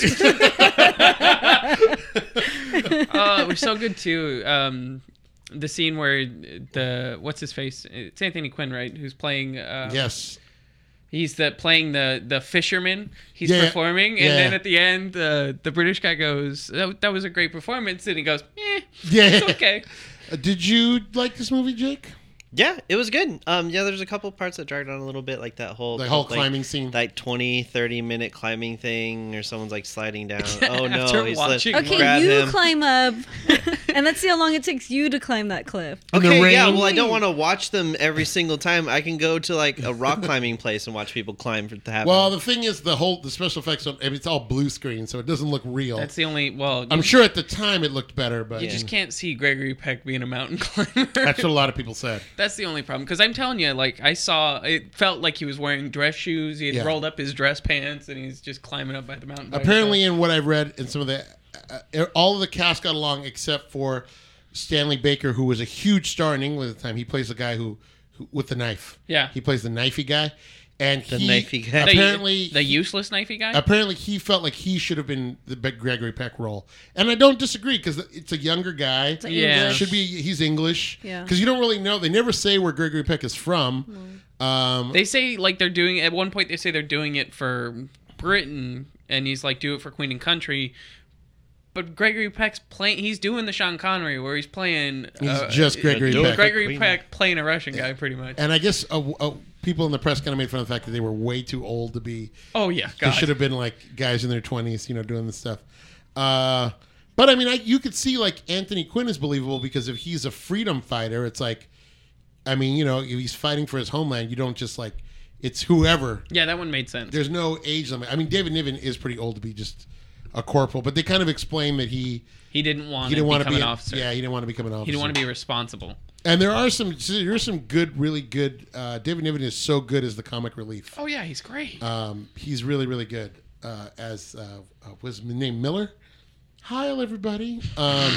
Oh, it was so good too. Um, the scene where the what's his face? It's Anthony Quinn, right? Who's playing? Uh, Yes. He's the playing the the fisherman. He's Yeah. performing, and Yeah. then at the end, uh, the British guy goes, that, "That was a great performance," and he goes, "Eh, Yeah. it's okay." Uh, Did you like this movie, Jake? Yeah, it was good. Um, yeah, there's a couple parts that dragged on a little bit, like that whole The whole like, climbing scene. like twenty, thirty minute climbing thing, or someone's like sliding down. Oh no, After he's watching like, Okay, grab you him. climb up, and let's see how long it takes you to climb that cliff. In the Okay, yeah. rain. Well, I don't want to watch them every single time. I can go to like a rock climbing place and watch people climb for it to happen. Well, the thing is, the whole the special effects. I mean, it's all blue screen, so it doesn't look real. That's the only. Well, I'm you, sure at the time it looked better, but you just can't see Gregory Peck being a mountain climber. that's what a lot of people said. That's the only problem. Because I'm telling you, like, I saw, it felt like he was wearing dress shoes. He had Yeah. rolled up his dress pants, and he's just climbing up by the mountain. by Apparently, himself. in what I've read, in some of the, uh, all of the cast got along except for Stanley Baker, who was a huge star in England at the time. He plays the guy who, who with the knife. Yeah. he plays the knifey guy, and The he, knifey guy. The- Apparently, the useless knifey guy. apparently he felt like he should have been the big Gregory Peck role, and I don't disagree because it's a younger guy. It's like Yeah. English. Should be he's English. Yeah. Because you don't really know. They never say where Gregory Peck is from. Um, They say like they're doing at one point. They say they're doing it for Britain, and he's like, do it for Queen and Country. But Gregory Peck's playing. He's doing the Sean Connery where he's playing. He's uh, just Gregory do it. Peck. Gregory Queen. Peck playing a Russian guy, pretty much. And I guess a, a, people in the press kind of made fun of the fact that they were way too old to be. Oh yeah, They God. should have been like guys in their twenties, you know, doing this stuff. Uh, but I mean, I, you could see like Anthony Quinn is believable because if he's a freedom fighter, it's like, I mean, you know, if he's fighting for his homeland, you don't just like, it's whoever. Yeah, that one made sense. There's no age limit. I mean, David Niven is pretty old to be just a corporal, but they kind of explain that he He didn't want he to didn't want to become be an a- officer. Yeah, he didn't want to become an officer. He didn't want to be responsible. And there are some there's some good, really good. Uh, David Niven is so good as the comic relief. Oh yeah, he's great. Um, he's really, really good uh, as uh, uh, was his name Miller. Hi, everybody. Um,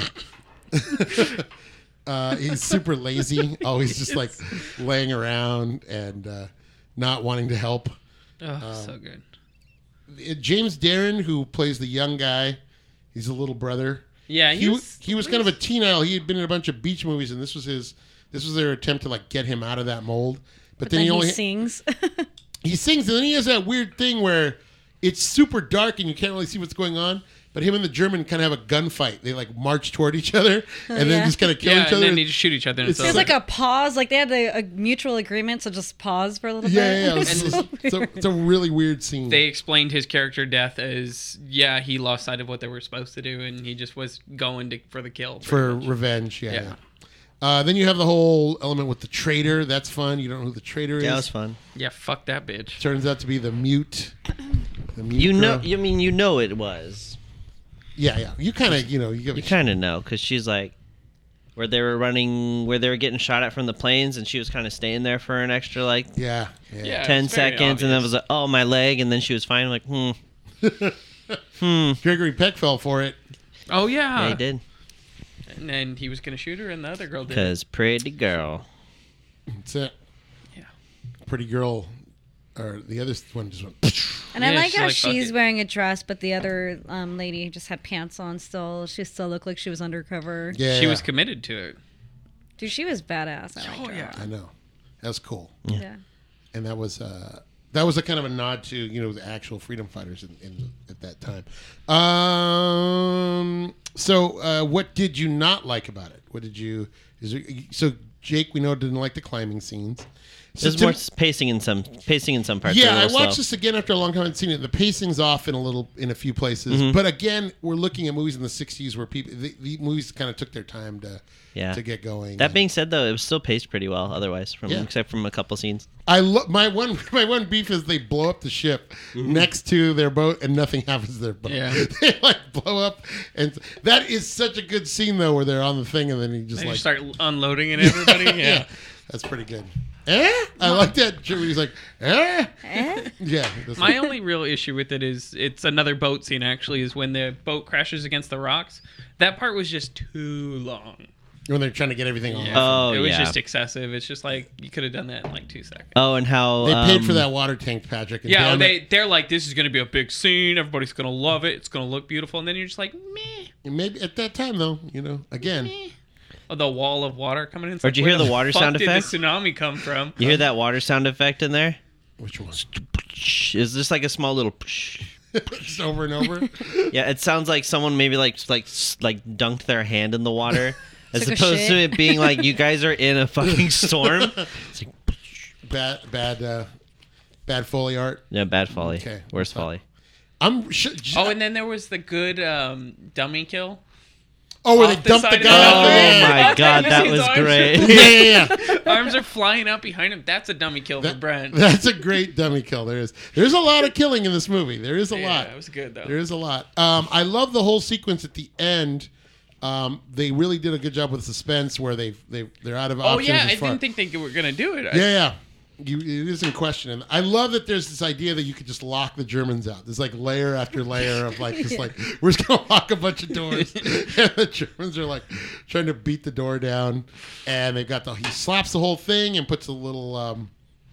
uh, he's super lazy, always just like laying around and uh, not wanting to help. Oh, so good. Uh, James Darren, who plays the young guy, he's a little brother. Yeah, He he was, was. he was kind of a teen idol. He had been in a bunch of beach movies, and this was his. This was their attempt to like get him out of that mold. But, But then, then he he only sings. he sings, and then he has that weird thing where it's super dark and you can't really see what's going on. But him and the German kind of have a gunfight. They like march toward each other and then yeah. just kind of kill Yeah, each and other. then they just shoot each other. And It's it's There's over. like a pause. Like they had a, a mutual agreement to just pause for a little yeah, bit. yeah, yeah. It's, It's it's, so it's a, weird. it's a really weird scene. They explained his character death as yeah, he lost sight of what they were supposed to do, and he just was going to, for the kill pretty for much. revenge, yeah. Yeah. yeah. Uh, then you have the whole element with the traitor. That's fun. You don't know who the traitor is. Yeah, it was fun. Yeah, fuck that bitch. Turns out to be the mute. The mute You know, girl. I mean, you know it was. Yeah, yeah. You kind of, you know, you, give a You sh- kind of know because she's like, where they were running, where they were getting shot at from the planes, and she was kind of staying there for an extra like Yeah, yeah. Yeah. ten it's very seconds, and then obvious. was like, oh my leg, and then she was fine. I'm like, hmm, Gregory Peck fell for it. Oh yeah, yeah, he did And then he was gonna shoot her, and the other girl did. because pretty girl. That's it. Yeah. Pretty girl, or the other one just went. And I Yeah, like she's how like, fuck she's it. wearing a dress, but the other um, lady just had pants on still. She still looked like she was undercover. Yeah, She yeah. was committed to it. Dude, she was badass. I liked Oh her. yeah. I know. That's cool. Yeah. And that was uh, that was a kind of a nod to you know the actual freedom fighters in, in at that time. Um. So, uh, what did you not like about it? What did you? Is there, so Jake, we know didn't like the climbing scenes. So There's to- more pacing in some pacing in some parts. Yeah, are a I little watched slow. this again after a long time. I hadn't seen it. The pacing's off in a little in a few places, Mm-hmm. but again, we're looking at movies in the sixties where people the, the movies kind of took their time to Yeah. to get going. That being said, though, it was still paced pretty well. Otherwise, from Yeah. except from a couple scenes. I lo- my one my one beef is they blow up the ship next to their boat and nothing happens to their boat. Yeah. They like blow up, and that is such a good scene though, where they're on the thing and then he just They like just start unloading and everybody. Yeah. that's pretty good. Eh? I like that. He's like, eh? Eh? Yeah. that's- My only real issue with it is it's another boat scene. Actually, is when the boat crashes against the rocks. That part was just too long. when they're trying to get everything off. Oh, it was yeah. just excessive. It's just like you could have done that in like two seconds. Oh, and how They paid um, for that water tank, Patrick. And Yeah, damn they it, they're like, this is gonna be a big scene. Everybody's gonna love it. It's gonna look beautiful, and then you're just like, meh. maybe at that time though, you know, again, Oh, the wall of water coming in. It's Or like, did you where hear the water fuck sound did effect? the tsunami come from? You hear that water sound effect in there? which one? It's just like a small little. Just over and over. Yeah, it sounds like someone maybe like like like dunked their hand in the water, as Took a opposed to shit. it being like you guys are in a fucking storm. It's like, bad, bad, uh, bad Foley art. yeah, bad folly. Okay. Worse folly. I'm. Sh- Oh, and then there was the good um, dummy kill. oh, where they off the dumped the side of guy. the off the- Oh Yeah. my Yeah. god, that His was arms. great. Yeah, yeah, yeah. Arms are flying up behind him. That's a dummy kill for That- Brent. That's a great dummy kill. There is. There's a lot of killing in this movie. There is a yeah, lot. it was good though. There is a lot. Um, I love the whole sequence at the end. Um, they really did a good job with suspense, where they they they're out of oh options. yeah, as I far- didn't think they were gonna do it. I- Yeah, yeah. You, it is in question. And I love that there's this idea that you could just lock the Germans out. There's like layer after layer of like, just like, we're just going to lock a bunch of doors. And the Germans are like trying to beat the door down. And they've got the, he slaps the whole thing and puts a little, um,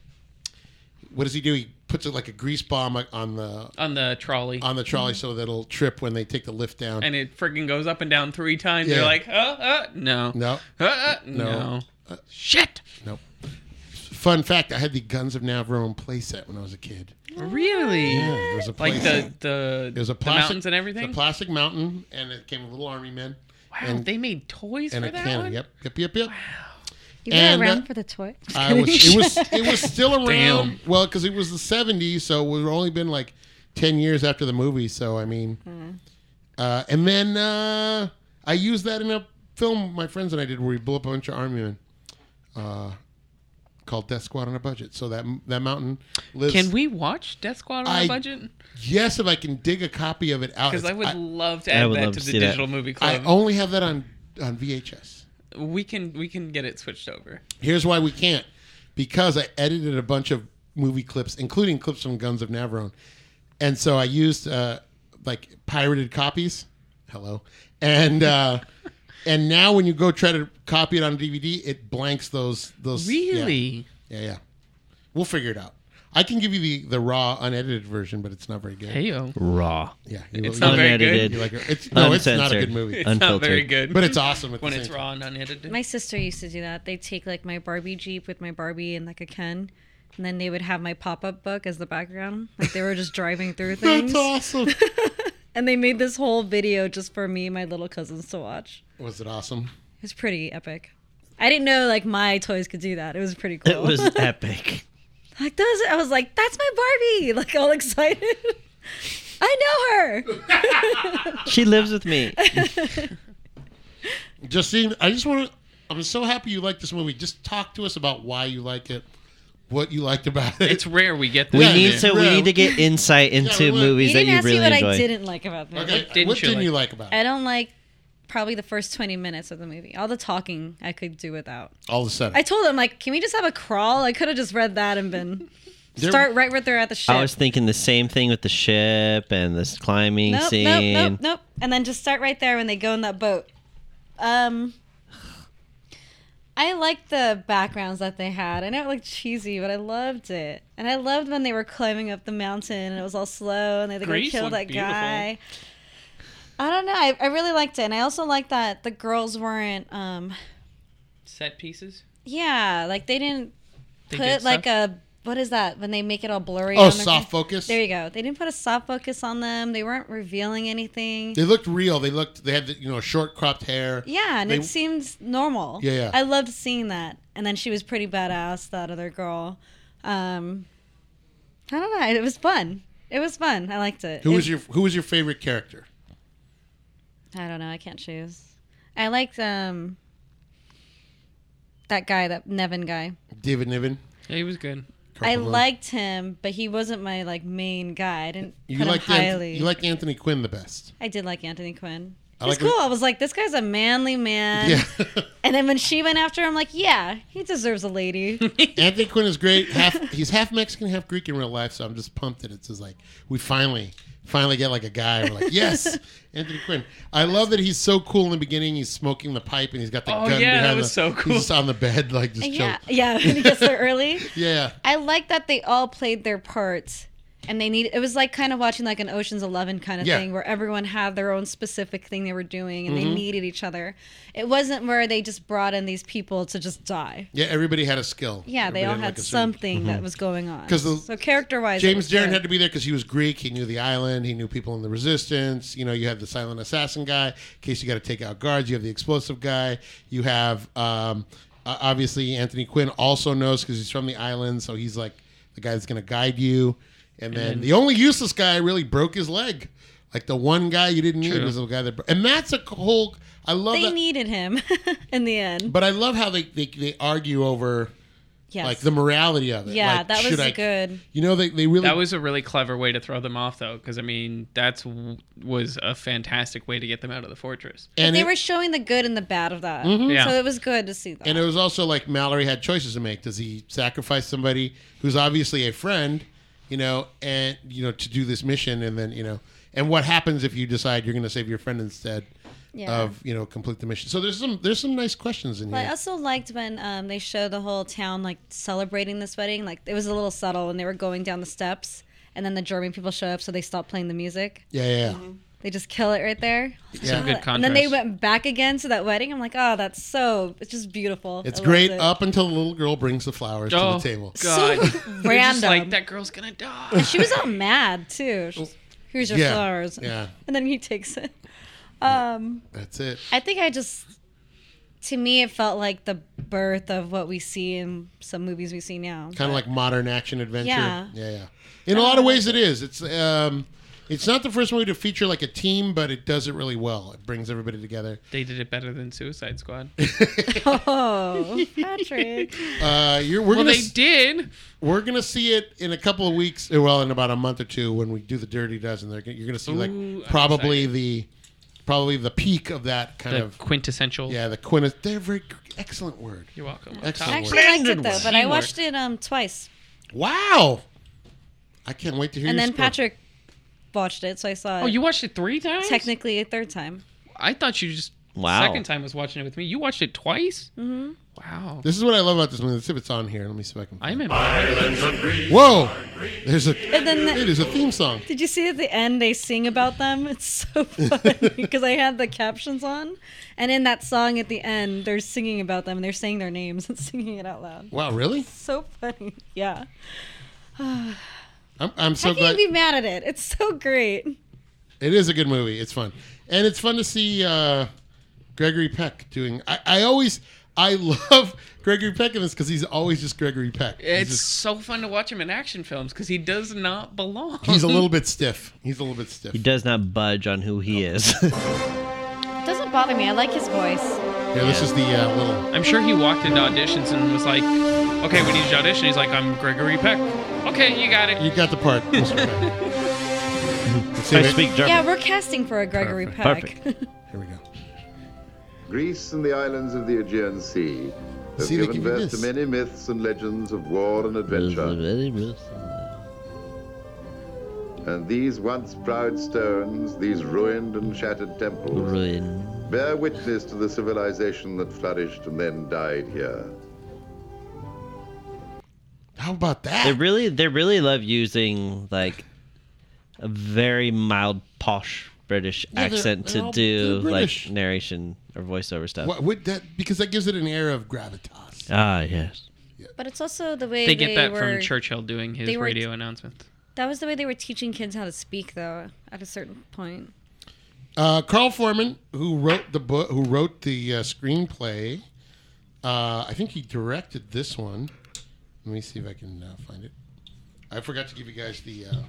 what does he do? He puts it like a grease bomb on the, on the trolley, on the trolley so that it'll trip when they take the lift down. and it friggin' goes up and down three times. Yeah. You're like, uh, uh, no, no, uh, uh, No. no, shit. no. Fun fact, I had the Guns of Navarone playset when I was a kid. Really? Yeah, there was a Like playset. the the, It was a the plastic, mountains and everything. It's a plastic mountain, and it came with little army men. Wow, and- they made toys and for a that cannon. one. Yep, yep, yep, yep. You were And, around uh, for the toy? I was. It was. It was still around. Damn. Well, because it was the seventies, so it would only been like ten years after the movie. So I mean, Hmm. uh, and then uh, I used that in a film my friends and I did where we blew up a bunch of army men. Uh, called Death Squad on a Budget. So that that mountain lives. Can we watch Death Squad on I- a budget? Yes, if I can dig a copy of it out. Because I It's- would love to I add would that love to to the see that. digital movie I club. only have that on on V H S. we can we can get it switched over. Here's why we can't. Because I edited a bunch of movie clips, including clips from Guns of Navarone. And so I used uh, like pirated copies. Hello. And uh, and now when you go try to copy it on D V D, it blanks those those Really? Yeah, yeah. yeah. We'll figure it out. I can give you the, the raw unedited version, but it's not very good. Heyo. Raw. Yeah. You, It's you- not very Unedited. good. you like it. It's, no, it's not a Uncensored. good movie. It's not Unfiltered. very good. But it's awesome at when the it's same raw and unedited. My sister used to do that. They'd take like my Barbie Jeep with my Barbie and like a Ken, and then they would have my pop-up book as the background. Like they were just driving through things. That's awesome. And they made this whole video just for me and my little cousins to watch. Was it awesome? It was pretty epic. I didn't know like my toys could do that. It was pretty cool. It was epic. like those. I was like, "That's my Barbie!" Like all excited. I know her. She lives with me. Justine, I just want to. I'm so happy you like this movie. Just talk to us about why you like it, what you liked about it. It's rare we get We this. Yeah, need yeah. to we Yeah. need to get insight into we will. movies You that didn't you ask me really what enjoy. I didn't like about the movie. Okay, What didn't what you didn't like? you like about I it? don't like probably the first twenty minutes of the movie. All the talking I could do without. All of a sudden, I told him like, can we just have a crawl? I could have just read that and been There- start right where they're at the ship. I was thinking the same thing with the ship and this climbing nope, scene. nope, nope, nope. And then just start right there when they go in that boat. Um, I liked the backgrounds that they had. I know it looked cheesy, but I loved it. And I loved when they were climbing up the mountain and it was all slow and they had to go Grease kill looked that beautiful. guy. I don't know. I, I really liked it. And I also liked that the girls weren't, um, Set pieces. yeah, like they didn't They put did like stuff? a, what is that? When they make it all blurry. oh, on their- soft focus. There you go. They didn't put a soft focus on them. They weren't revealing anything. They looked real. They looked. They had the, you know short cropped hair. Yeah, and They- it seems normal. Yeah, yeah. I loved seeing that. And then she was pretty badass, that other girl. Um, I don't know. It was fun. It was fun. I liked it. Who It- was your Who was your favorite character? I don't know. I can't choose. I liked um that guy, that Nevin guy. David Niven. Yeah, he was good. I Corporal. liked him, but he wasn't my like main guy. I didn't You put him liked highly. Anth- you liked Anthony Quinn the best. I did like Anthony Quinn. I It was like him- cool. I was like, this guy's a manly man. Yeah. And then when she went after him, I'm like, yeah, he deserves a lady. Anthony Quinn is great. Half he's half Mexican, half Greek in real life. So I'm just pumped that it's just like we finally finally get like a guy. We're like, yes, Anthony Quinn. I love that he's so cool in the beginning. He's smoking the pipe and he's got the Oh, gun yeah, that behind was the, so cool. He's just on the bed like just yeah, chilling. yeah. When he gets there early, Yeah. I like that they all played their parts, and they need. It was like kind of watching like an Ocean's Eleven kind of Yeah. thing, where everyone had their own specific thing they were doing, and Mm-hmm. they needed each other. It wasn't where they just brought in these people to just die. Yeah, everybody had a skill. Yeah, they Everybody all like, had a certain- something that was going on. 'Cause the- so character wise, James Darren had to be there because he was Greek. He knew the island. He knew people in the resistance. You know, you have the silent assassin guy in case you got to take out guards. You have the explosive guy. You have um, uh, obviously Anthony Quinn also knows because he's from the island, so he's like the guy that's going to guide you. And then the only useless guy really broke his leg. Like the one guy you didn't need True. was the guy that. Bro- and that's a whole. I love They that. needed him in the end. But I love how they, they, they argue over Yes. like the morality of it. yeah, Like, that was should I- good. You know, they, they really. That was a really clever way to throw them off, though, because I mean, that's was a fantastic way to get them out of the fortress. and they it- were showing the good and the bad of that. Yeah. So it was good to see that. And it was also like Mallory had choices to make. Does he sacrifice somebody who's obviously a friend, you know, and you know, to do this mission, and then you know, and what happens if you decide you're going to save your friend instead Yeah. of you know complete the mission? So there's some there's some nice questions in But I here. also liked when um, they showed the whole town like celebrating this wedding. Like it was a little subtle when they were going down the steps, and then the German people show up, so they stopped playing the music. Yeah, yeah, yeah. They just kill it right there. Yeah. Good And then they contrast. went back again to that wedding. I'm like, oh, that's so. It's just beautiful. It's I great loved it. up until the little girl brings the flowers Oh, to the table. God. So They're just random. like, that girl's gonna die. And she was all mad too. She's, Here's your Yeah, flowers. yeah. And then he takes it. Um, That's it. I think I just to me, it felt like the birth of what we see in some movies we see now. Kind of like modern action adventure. Yeah. yeah, yeah. In a lot of ways, it is. It's um, it's not the first movie to feature like a team, but it does it really well. It brings everybody together. They did it better than Suicide Squad. Oh, Patrick. Uh, you're, we're well, gonna they s- did. we're gonna see it in a couple of weeks. uh, Well, in about a month or two when we do the Dirty Dozen. They're, gonna- you're gonna see like Ooh, I'm probably excited. the probably the peak of that kind The of quintessential. yeah the quintet. They're very excellent word. You're welcome. Excellent I work. actually liked it though, Teamwork. but I watched it um twice. Wow. I can't wait to hear. And your then score. Patrick watched it, so I saw it Oh, you watched it three times? technically a third time. I thought you just Wow. second time was watching it with me. You watched it twice? Mm-hmm. Wow. This is what I love about this movie. Let's see if it's on here. Let me see if I can. I'm in. Whoa! There's a. And then the- It is a theme song. Did you see at the end they sing about them? It's so funny because I had the captions on, and in that song at the end they're singing about them and they're saying their names and singing it out loud. Wow, really? So funny, yeah. I'm, I'm so How can glad. you be mad at it? It's so great. It is a good movie. It's fun, and it's fun to see uh, Gregory Peck doing. I, I always, I love Gregory Peck in this because he's always just Gregory Peck. He's, It's just- so fun to watch him in action films because he does not belong. he's a little bit stiff. He's a little bit stiff. He does not budge on who he is. It doesn't bother me. I like his voice. Yeah, this is the uh, little. I'm sure he walked into auditions and was like, "Okay, we need you to audition." He's like, "I'm Gregory Peck." Okay, you got it. You got the part, Mister Peck. Let's see I if it- speak German. Yeah, we're casting for a Gregory Perfect. Peck. Here we go. Greece and the islands of the Aegean Sea have See, they given give you birth to this. many myths and legends of war and adventure. And these once proud stones, these ruined and shattered temples, Ruin. bear witness to the civilization that flourished and then died here. How about that? They really, they really love using like a very mild, posh British Yeah, they're- accent they're to all- do they're British. like narration or voiceover stuff. What would that? Because that gives it an air of gravitas. Ah, yes. But it's also the way They they, get that were. from Churchill doing his they were- radio announcements. That was the way they were teaching kids how to speak, though. At a certain point. Uh, Carl Foreman, who wrote the book, who wrote the uh, screenplay, uh, I think he directed this one. Let me see if I can uh, find it. I forgot to give you guys the uh,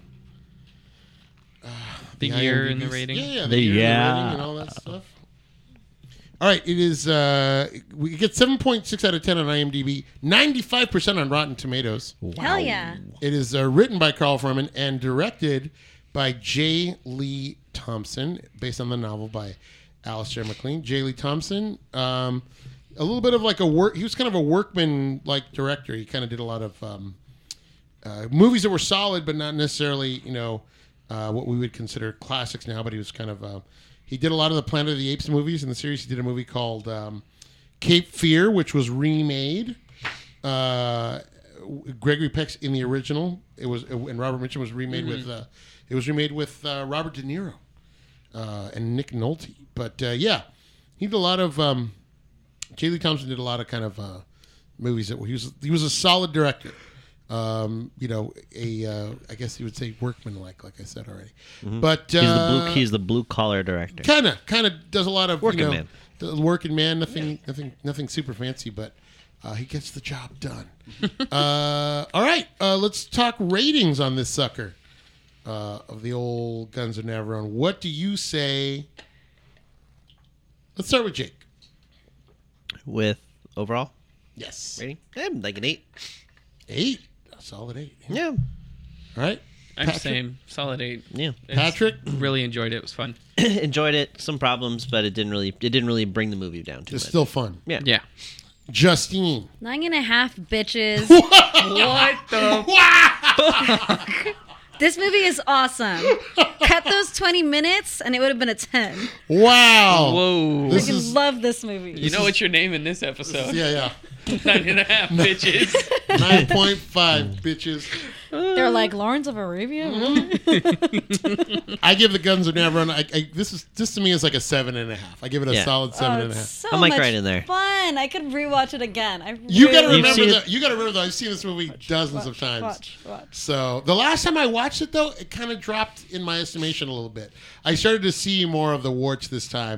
uh, The year and the IMDb rating. Yeah, yeah, the, The year yeah. and the rating and all that stuff. All right, it is. Uh, we get seven point six out of ten on IMDb, ninety-five percent on Rotten Tomatoes. Hell yeah. It is uh, written by Carl Foreman and directed by J. Lee Thompson, based on the novel by Alistair MacLean. J. Lee Thompson, um, a little bit of like a work. He was kind of a workman-like director. He kind of did a lot of um, uh, movies that were solid, but not necessarily, you know, uh, what we would consider classics now. But he was kind of. Uh, he did a lot of the Planet of the Apes movies in the series. He did a movie called um, Cape Fear, which was remade. Uh, Gregory Peck's in the original. It was, and Robert Mitchum was remade with. Uh, it was remade with uh, Robert De Niro uh, and Nick Nolte. But uh, yeah, he did a lot of. Um, J. Lee Thompson did a lot of kind of uh, movies that he was. He was a solid director. Um, you know, a uh, I guess you would say workman-like, like I said already. But uh, He's the blue. He's the blue collar director. kind of kind of does a lot of Working you know, man. the working man. Nothing nothing nothing super fancy, but uh, he gets the job done. uh, all right, uh, let's talk ratings on this sucker uh, of the old Guns of Navarone. What do you say? Let's start with Jake. With overall Yes, rating, I'm like an eight. eight, a solid eight. Yeah, All right, I'm Patrick? same. Solid eight. yeah. It's- Patrick. Really enjoyed it. It was fun. Enjoyed it. Some problems, but it didn't really. It didn't really bring the movie down too It's much. still fun. yeah. Yeah. Justine. Nine and a half, bitches. What the? This movie is awesome. Cut those twenty minutes and it would have been a ten. Wow. Whoa. This I is love this movie. You know what your name in this episode? yeah yeah. Nine and a half bitches. Nine point five bitches. They're like Lawrence of Arabia. Mm-hmm. I give the Guns of Navarone. I, I, this is this to me is like a seven and a half. I give it a Yeah. solid seven Oh, and a it's half. so I'm like much right in there. fun. I could rewatch it again. I You got to really- You've remember seen that. it- You got to remember that I've seen this movie dozens of Watch, times. Watch, watch. So the last time I watched it, though, it kind of dropped in my estimation a little bit. I started to see more of the warts this time.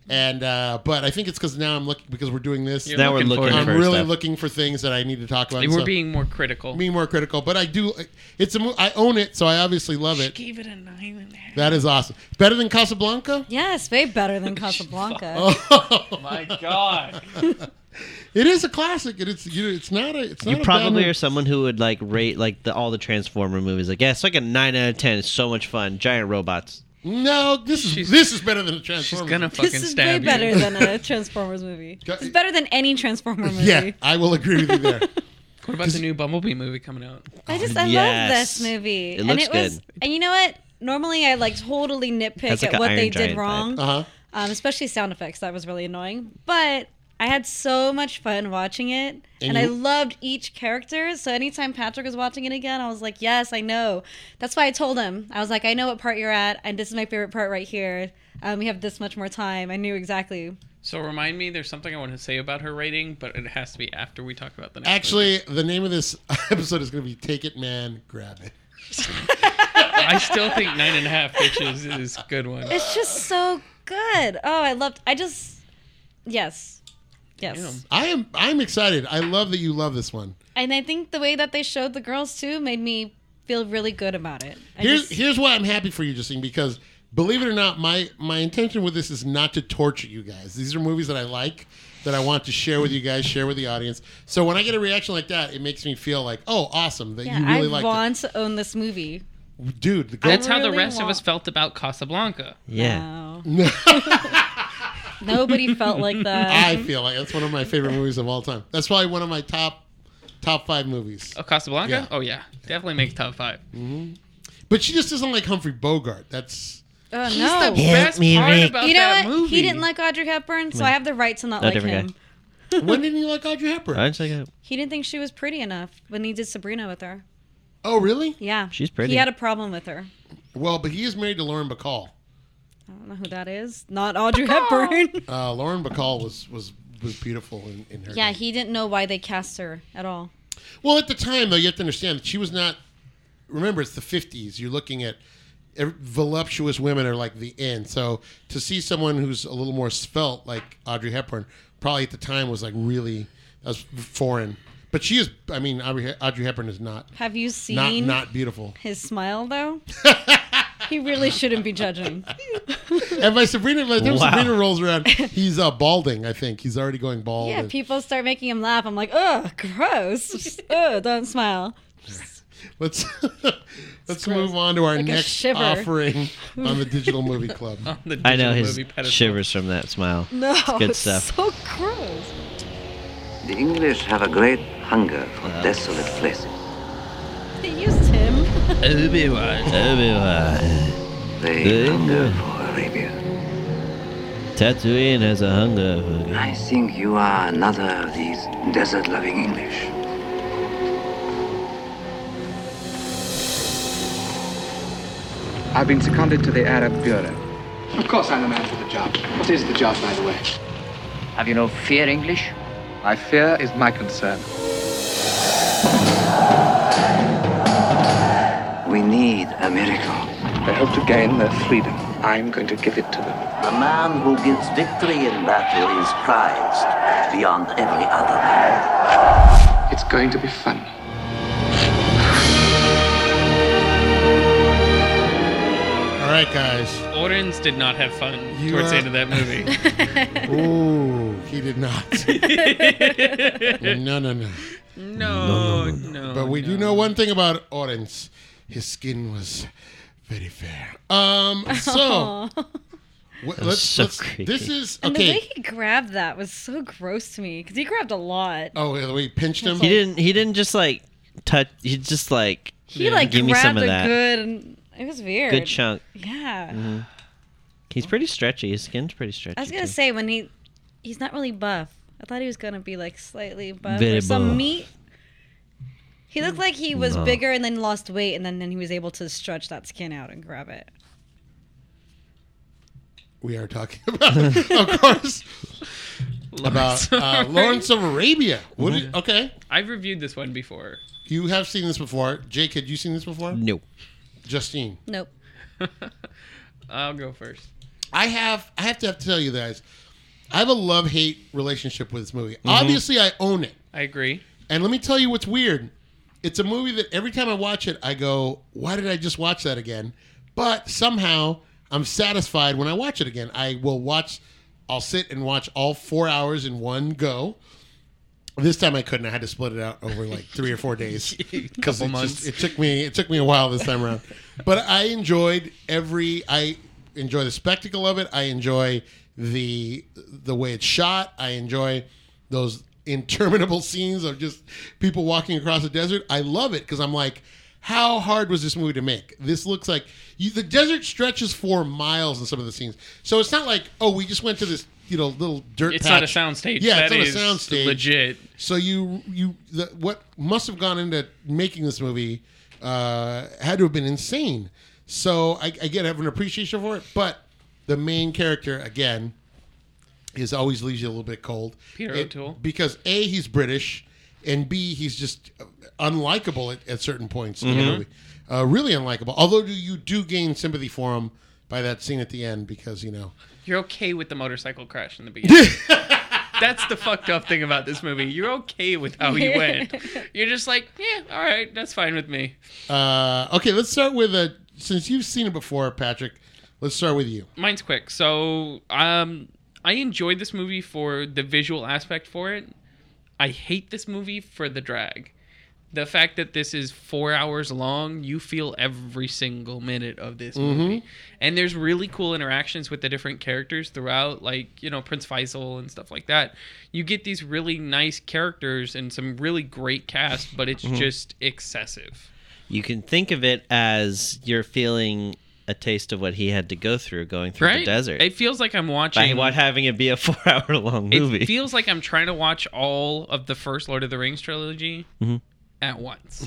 And uh, but I think it's because now I'm looking because we're doing this. You're Now we're looking looking for it. I'm for really stuff. looking for things that I need to talk about. We're so, being more critical. being more critical, but I do. It's a. mo- I own it, so I obviously love She it. gave it a nine and a half. That is awesome. Better than Casablanca. Yes, way better than Casablanca. Oh my god. It is a classic, and it's you know, it's not a. It's not You a bad probably movie. are someone who would like rate like the all the Transformer movies. Like, yeah, it's like a nine out of ten. It's so much fun. Giant robots. No, this is She's- this is better than a She's Transformers. gonna fucking This is stab way you. better than a Transformers movie. Got- It's better than any Transformer movie. Yeah, I will agree with you there. What about the new Bumblebee movie coming out? I just I Yes. love this movie. It and looks it was good. and you know what? Normally I like totally nitpick Has, like, at a what Iron they Giant did vibe. wrong. Uh huh. Um, especially sound effects. That was really annoying. But I had so much fun watching it. And And, I you- loved each character. So anytime Patrick was watching it again, I was like, yes, I know. That's why I told him. I was like, I know what part you're at. And this is my favorite part right here. Um, we have this much more time. I knew exactly. So remind me, there's something I want to say about her rating, but it has to be after we talk about the next Actually, the name of this episode is going to be "Take It, Man, Grab It." movie. I still think nine and a half bitches is a good one. It's just so good. Oh, I loved I just yes. Yes. Damn. I am. I'm excited. I love that you love this one. And I think the way that they showed the girls too made me feel really good about it. I Here's just- here's why I'm happy for you, Justine, because believe it or not, my my intention with this is not to torture you guys. These are movies that I like, that I want to share with you guys, share with the audience. So when I get a reaction like that, it makes me feel like, oh, awesome, that yeah, you really I like want to own this movie. it, dude. The I girl, That's how the really rest of want- us felt about Casablanca. Yeah. No. Nobody felt like that. I feel like that's one of my favorite movies of all time. That's probably one of my top top five movies. Oh, Casablanca? Yeah. Oh, yeah. Definitely makes top five. But she just doesn't like Humphrey Bogart. That's oh He's no. the best me, part Rick. about You know that what? movie. He didn't like Audrey Hepburn, so I have the right to not No, like different him. when didn't you like Audrey Hepburn? I just like, uh, He didn't think she was pretty enough when he did Sabrina with her. Oh, really? Yeah. She's pretty. He had a problem with her. Well, but he is married to Lauren Bacall. I don't know who that is. Not Audrey Hepburn. Uh, Lauren Bacall was was was beautiful in, in her. Yeah, day. he didn't know why they cast her at all. Well, at the time, though, you have to understand that she was not. Remember, it's the fifties. You're looking at ev- voluptuous women are like the in. So to see someone who's a little more svelte like Audrey Hepburn, probably at the time was like really that was foreign. But she is. I mean, Audrey, Audrey Hepburn is not Have you seen not not beautiful. his smile though? He really shouldn't be judging. And by Sabrina, by the time Wow. Sabrina rolls around, he's uh, balding. I think he's already going bald. Yeah, and- people start making him laugh. I'm like, ugh, gross. Ugh, don't smile. Let's let's gross. move on to our Like a next shiver. offering on the Digital Movie Club. On the I know digital his movie pedestal. shivers from that smile. No, good it's stuff. so gross. The English have a great hunger for desolate places. They used him. Obi-Wan. Obi-Wan. They They hunger know. for Arabia. Tatooine has a hunger. for- I think you are another of these desert-loving English. I've been seconded to the Arab Bureau. Of course I'm the man for the job. What is the job, by the way? Have you no fear, English? My fear is my concern. We need a miracle. They hope to gain their freedom. I'm going to give it to them. The man who gives victory in battle is prized beyond every other man. It's going to be fun. All right, guys. Orange did not have fun You, towards uh, the end of that movie. Ooh, he did not. no, no, no. No, no. But we do know one thing about Orange. His skin was very fair. Um, so w- let's, so let's creepy. this is And the way okay. he grabbed that was so gross to me because he grabbed a lot. Oh, the way he pinched him. He didn't. He didn't just like touch. He just like. He like give me grabbed some of a that. good. And it was weird. Good chunk. Yeah. He's pretty stretchy. His skin's pretty stretchy. I was gonna too. say when he, he's not really buff. I thought he was gonna be like slightly buff Very or some buff. meat. He looked like he was No. bigger and then lost weight and then, then he was able to stretch that skin out and grab it. We are talking about, of course, about uh, Lawrence of Arabia. What? Did, okay, I've reviewed this one before. you have seen this before. Jake, had you seen this before? No. Justine. Nope. I'll go first. I have I have to have to tell you guys, I have a love-hate relationship with this movie. Mm-hmm. Obviously, I own it. I agree. And let me tell you what's weird. It's a movie that every time I watch it, I go, why did I just watch that again? But somehow, I'm satisfied when I watch it again. I will watch, I'll sit and watch all four hours in one go. This time I couldn't. I had to split it out over like three or four days. Couple it months. Just, it took me. It took me a while this time around. But I enjoyed every. I enjoy the spectacle of it. I enjoy the the way it's shot. I enjoy those interminable scenes of just people walking across the desert. I love it because I'm like, how hard was this movie to make? This looks like you, the desert stretches for miles in some of the scenes. So it's not like, oh, we just went to this, you know, little dirt It's patch. not a soundstage. Yeah, That it's not is a soundstage. legit. So you you the, what must have gone into making this movie uh, had to have been insane. So I, I get I have an appreciation for it, but the main character again is always leaves you a little bit cold. Peter It- O'Toole. because A, he's British, and B, he's just unlikable at, at certain points in the movie. Uh, really unlikable. Although you do gain sympathy for him by that scene at the end because, you know. You're okay with the motorcycle crash in the beginning. That's the fucked up thing about this movie. You're okay with how he went. You're just like, yeah, all right, that's fine with me. Uh, okay, let's start with, uh, since you've seen it before, Patrick, let's start with you. Mine's quick. So, um, I enjoyed this movie for the visual aspect for it. I hate this movie for the drag. The fact that this is four hours long, you feel every single minute of this movie. And there's really cool interactions with the different characters throughout, like, you know, Prince Faisal and stuff like that. You get these really nice characters and some really great cast, but it's just excessive. You can think of it as you're feeling a taste of what he had to go through going through Right? the desert. It feels like I'm By watching... what having it be a four-hour-long movie. It feels like I'm trying to watch all of the first Lord of the Rings trilogy at once.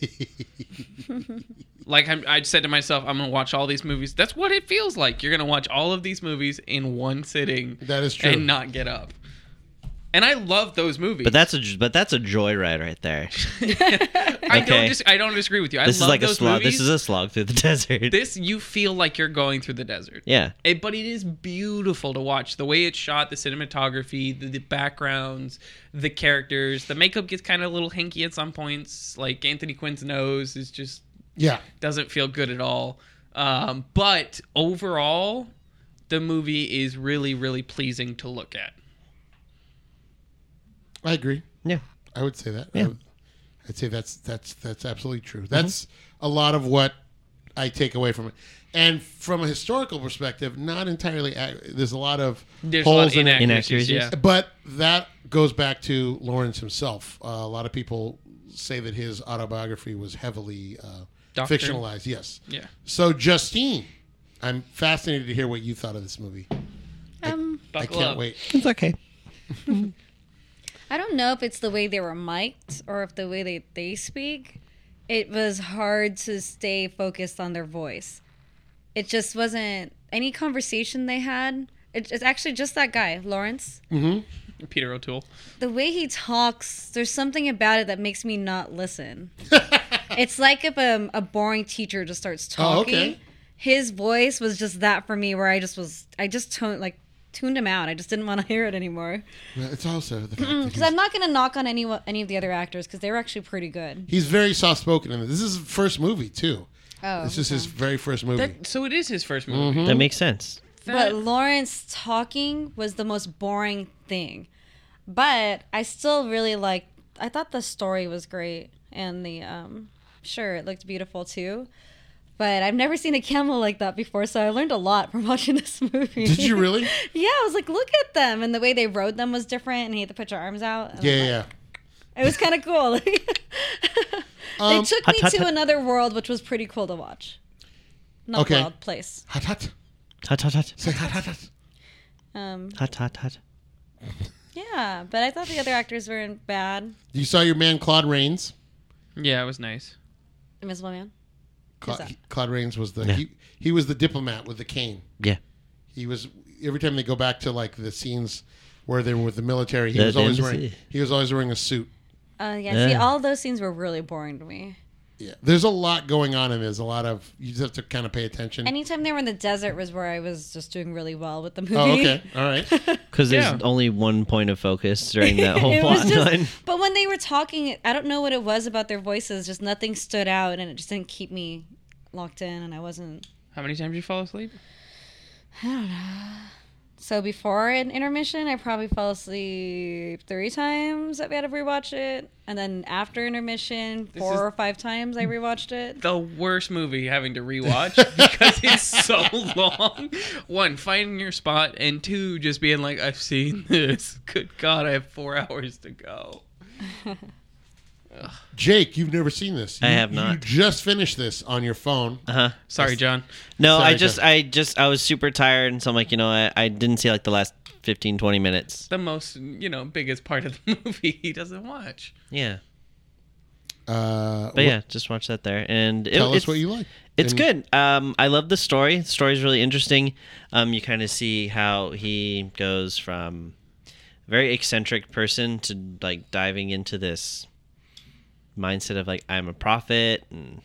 Like I'm, I said to myself, I'm going to watch all these movies. That's what it feels like. You're going to watch all of these movies in one sitting. That is true. And not get up. And I love those movies. But that's a but that's a joyride right there. I okay. don't dis- I don't disagree with you. I This love is like a those slog. movies. This is a slog through the desert. This you feel like you're going through the desert. Yeah. It, but it is beautiful to watch. The way it's shot, the cinematography, the, the backgrounds, the characters. The makeup gets kind of a little hinky at some points. Like Anthony Quinn's nose is just Yeah. doesn't feel good at all. Um, but overall, the movie is really, really pleasing to look at. I agree. Yeah. I would say that. Yeah. I would, I'd say that's that's that's absolutely true. That's a lot of what I take away from it. And from a historical perspective, not entirely. Ac- there's a lot of There's a lot holes of in it. inaccuracies. Inaccuracies. Yeah. But that goes back to Lawrence himself. Uh, a lot of people say that his autobiography was heavily uh, Doctored. fictionalized. Yes. Yeah. So Justine, I'm fascinated to hear what you thought of this movie. Um, I Buckle can't up. wait. It's okay. I don't know if it's the way they were mic'd or if the way they, they speak. It was hard to stay focused on their voice. It just wasn't any conversation they had. It, it's actually just that guy, Lawrence. Peter O'Toole. The way he talks, there's something about it that makes me not listen. It's like if a, a boring teacher just starts talking. Oh, okay. His voice was just that for me, where I just was, I just toned, like tuned him out. I just didn't want to hear it anymore. Well, It's also the fact that Because he's, I'm not going to knock on any any of the other actors because they were actually pretty good. he's very soft spoken in it. This is his first movie too. Oh, This is his very first movie. That, so it is his first movie. That makes sense. But Lawrence talking was the most boring thing. But I still really liked, I thought the story was great. And the, um, sure, it looked beautiful too. But I've never seen a camel like that before, so I learned a lot from watching this movie. Did you really? Yeah, I was like, look at them. And the way they rode them was different, and you had to put your arms out. And Yeah, I'm yeah, like- yeah. It was kind of cool. they Um, took hot, me hot, to hot. another world, which was pretty cool to watch. Not Okay. world, place. Hot, hot. Hot, hot, hot. Say hot, hot, hot. Um, Hot, hot, hot. yeah, but I thought the other actors weren't bad. You saw your man Claude Rains. Yeah, it was nice. Invisible Man. Cla- that? he- Claude Rains was the Yeah. he, he was the diplomat with the cane. Yeah. He was every time they go back to like the scenes where they were with the military. He The was always embassy. wearing he was always wearing a suit. Uh, yeah, see, Yeah. all those scenes were really boring to me. Yeah, there's a lot going on in this. A lot of you just have to kind of pay attention. Anytime they were in the desert was where I was just doing really well with the movie. Oh, okay, all right. Because there's Yeah. only one point of focus during that whole It was plot just- line. But when they were talking, I don't know what it was about their voices. Just nothing stood out, and it just didn't keep me locked in, and I wasn't. How many times did you fall asleep? I don't know. So before an intermission, I probably fell asleep three times that we had to rewatch it, and then after intermission, This four is- or five times I rewatched it. The worst movie having to rewatch because it's so long. One, finding your spot, and two, just being like, I've seen this. Good God, I have four hours to go. Jake, you've never seen this. I You- have not. You just finished this on your phone. Uh huh. Sorry, John. No, Sorry, I just, John. I just, I was super tired, and so I'm like, you know, I, I didn't see like the last fifteen, twenty minutes. The most, you know, biggest part of the movie he doesn't watch. Yeah. Uh, But yeah, just watch that there, and it, tell us it's, what you like. It's And- good. Um, I love the story. The story's really interesting. Um, you kind of see how he goes from a very eccentric person to like diving into this mindset of like I'm a prophet, and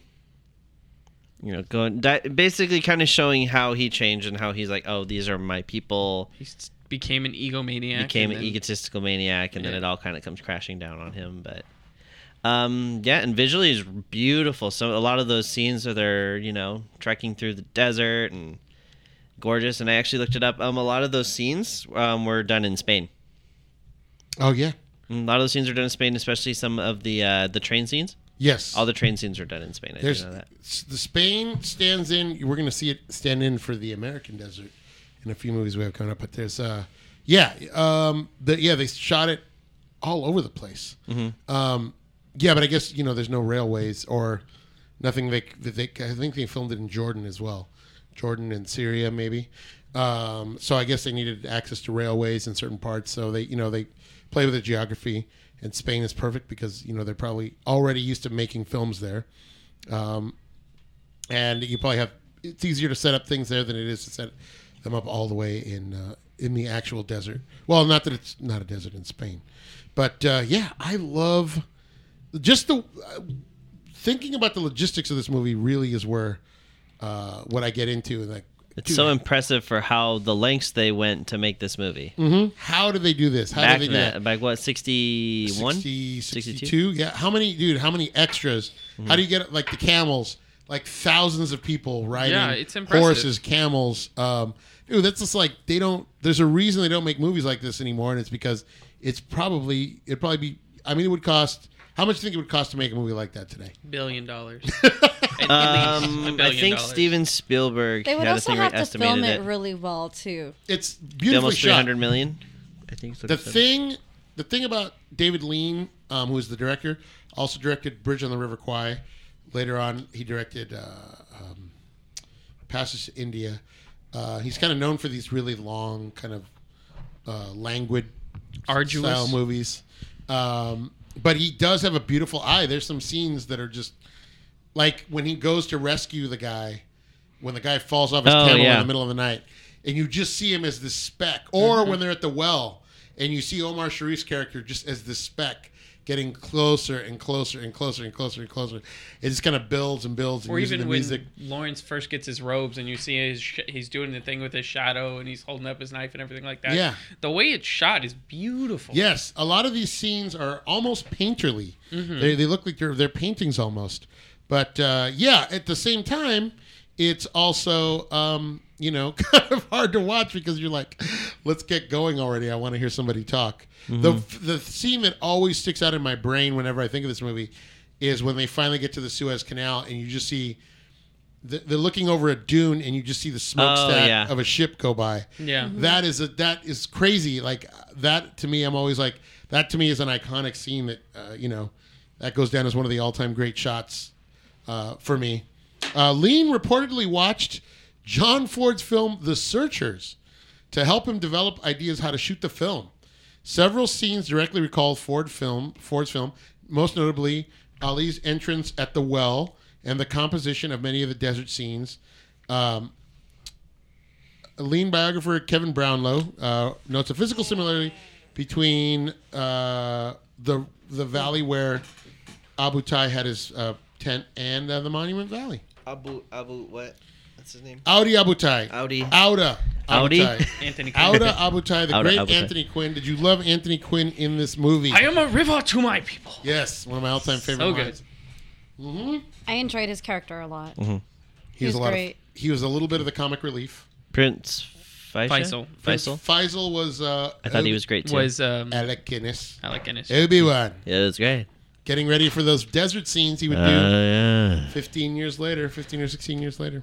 you know, going di- basically kind of showing how he changed and how he's like, oh, these are my people. He s- became an egomaniac. Became and an then- egotistical maniac, and then Yeah. it all kind of comes crashing down on him. But um, yeah, and visually is beautiful. So a lot of those scenes are they're you know trekking through the desert and gorgeous. And I actually looked it up. Um, a lot of those scenes um, were done in Spain. Oh yeah. And a lot of those scenes are done in Spain, especially some of the uh, the train scenes. Yes. All the train scenes are done in Spain. I There's do know that. s- the Spain stands in. We're going to see it stand in for the American desert in a few movies we have coming up. But there's, uh, yeah, um, the, yeah, they shot it all over the place. Mm-hmm. Um, yeah, but I guess you know there's no railways or nothing. They, that they I think they filmed it in Jordan as well, Jordan and Syria maybe. Um, so I guess they needed access to railways in certain parts. So they, you know, they play with the geography. And Spain is perfect because you know they're probably already used to making films there, um, and you probably have. It's easier to set up things there than it is to set them up all the way in uh, in the actual desert. Well, not that it's not a desert in Spain, but uh, yeah, I love just the uh, thinking about the logistics of this movie. Really is where uh, what I get into, and like It's so impressive for how the lengths they went to make this movie. Mm-hmm. How did they do this? How Back did they in do that, that? back what, sixty-one? sixty, sixty-two? Yeah. How many, dude, how many extras? Mm-hmm. How do you get, like, the camels? Like, thousands of people riding Yeah, it's impressive. horses, camels. Um, dude, that's just like, they don't, there's a reason they don't make movies like this anymore, and it's because it's probably, it'd probably be, I mean, it would cost, how much do you think it would cost to make a movie like that today? Billion dollars. At Um, least a I billion think dollars. Steven Spielberg They would had a also thing where have he to estimated film it it. really well too. It's beautifully Almost three shot. hundred million. I think so. The thing, the thing about David Lean, um, who is the director, also directed Bridge on the River Kwai. Later on, he directed uh, um, Passage to India. Uh, he's kind of known for these really long, kind of uh, languid Arduous. style movies. Um, but he does have a beautiful eye. There's some scenes that are just like when he goes to rescue the guy, when the guy falls off his Oh, camel in yeah. the middle of the night, and you just see him as this speck. Or Mm-hmm. when they're at the well, and you see Omar Sharif's character just as this speck, getting closer and closer and closer and closer and closer. It just kind of builds and builds. And Or using even the when music. Lawrence first gets his robes and you see his sh- he's doing the thing with his shadow and he's holding up his knife and everything like that. Yeah. The way it's shot is beautiful. Yes, a lot of these scenes are almost painterly. Mhm. They, they look like they're, they're paintings almost. But uh, yeah, at the same time, it's also, um, you know, kind of hard to watch because you're like, let's get going already. I want to hear somebody talk. The the scene that always sticks out in my brain whenever I think of this movie is when they finally get to the Suez Canal and you just see, the, they're looking over a dune and you just see the smokestack Oh, yeah. of a ship go by. Yeah. That is a, that is crazy. Like that to me, I'm always like, that to me is an iconic scene that, uh, you know, that goes down as one of the all-time great shots uh, for me. Uh, Lean reportedly watched John Ford's film The Searchers to help him develop ideas how to shoot the film. Several scenes directly recall Ford film, Ford's film, most notably Ali's entrance at the well and the composition of many of the desert scenes. Um, Lean biographer Kevin Brownlow uh, notes a physical similarity between uh, the the valley where Abu Tai had his uh, tent and uh, the Monument Valley. Abu Abu what? What's his name? Audi Abutai. Audi. Auda. Audi? Abutai. Anthony Quinn. Auda Abutai, the Auda great Abutai. Anthony Quinn. Did you love Anthony Quinn in this movie? I am a river to my people. Yes, one of my all-time favorite So good. lines. Mm-hmm. I enjoyed his character a lot. He, He was was a lot great. Of, he was a little bit of the comic relief. Prince Faisal. Faisal. Faisal. Faisal was. Uh, I thought he was great too. Was um, Alec Guinness. Alec Guinness. Obi-Wan. Yeah, it was great. Getting ready for those desert scenes he would Uh, do yeah. fifteen years later, fifteen or sixteen years later.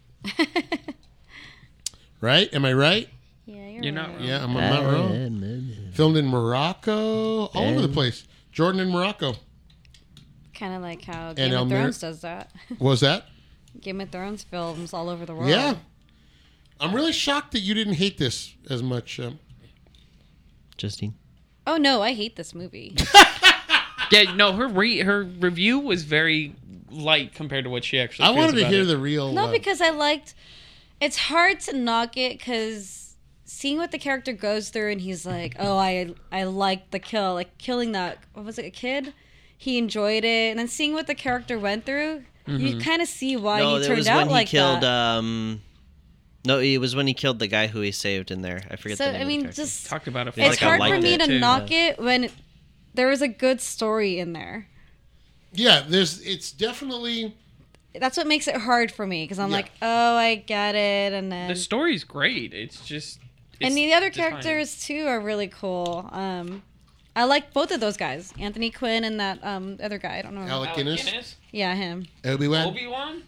Right? Am I right? Yeah, you're, You're right. not wrong. Yeah, I'm, I'm not wrong. Filmed in Morocco, all over the place. Jordan and Morocco. Kind of like how And Game of Elmira- Thrones does that. What was that? Game of Thrones films all over the world. Yeah. I'm really shocked that you didn't hate this as much. Um, Justine. Oh no, I hate this movie. Yeah, no, her re- her review was very light compared to what she actually. I feels wanted to about hear it. the real. No, uh, because I liked. It's hard to knock it because seeing what the character goes through, and he's like, "Oh, I I like the kill, like killing that. What was it, a kid? He enjoyed it, and then seeing what the character went through, you kind of see why no, he that turned was out when he like killed. that. Um, no, it was when he killed the guy who he saved in there. I forget So the name I of mean, the character. just Talked about it. For It's it's like I hard for liked me it to too. knock it when there was a good story in there. yeah, there's. It's definitely. That's what makes it hard for me because I'm Yeah. like, oh, I get it, and then The story's great. It's just. It's and the other defining. characters too are really cool. Um, I like both of those guys, Anthony Quinn and that um other guy. I don't know. Alec Alec Guinness, Guinness? Yeah, him. Obi-Wan, Obi Wan.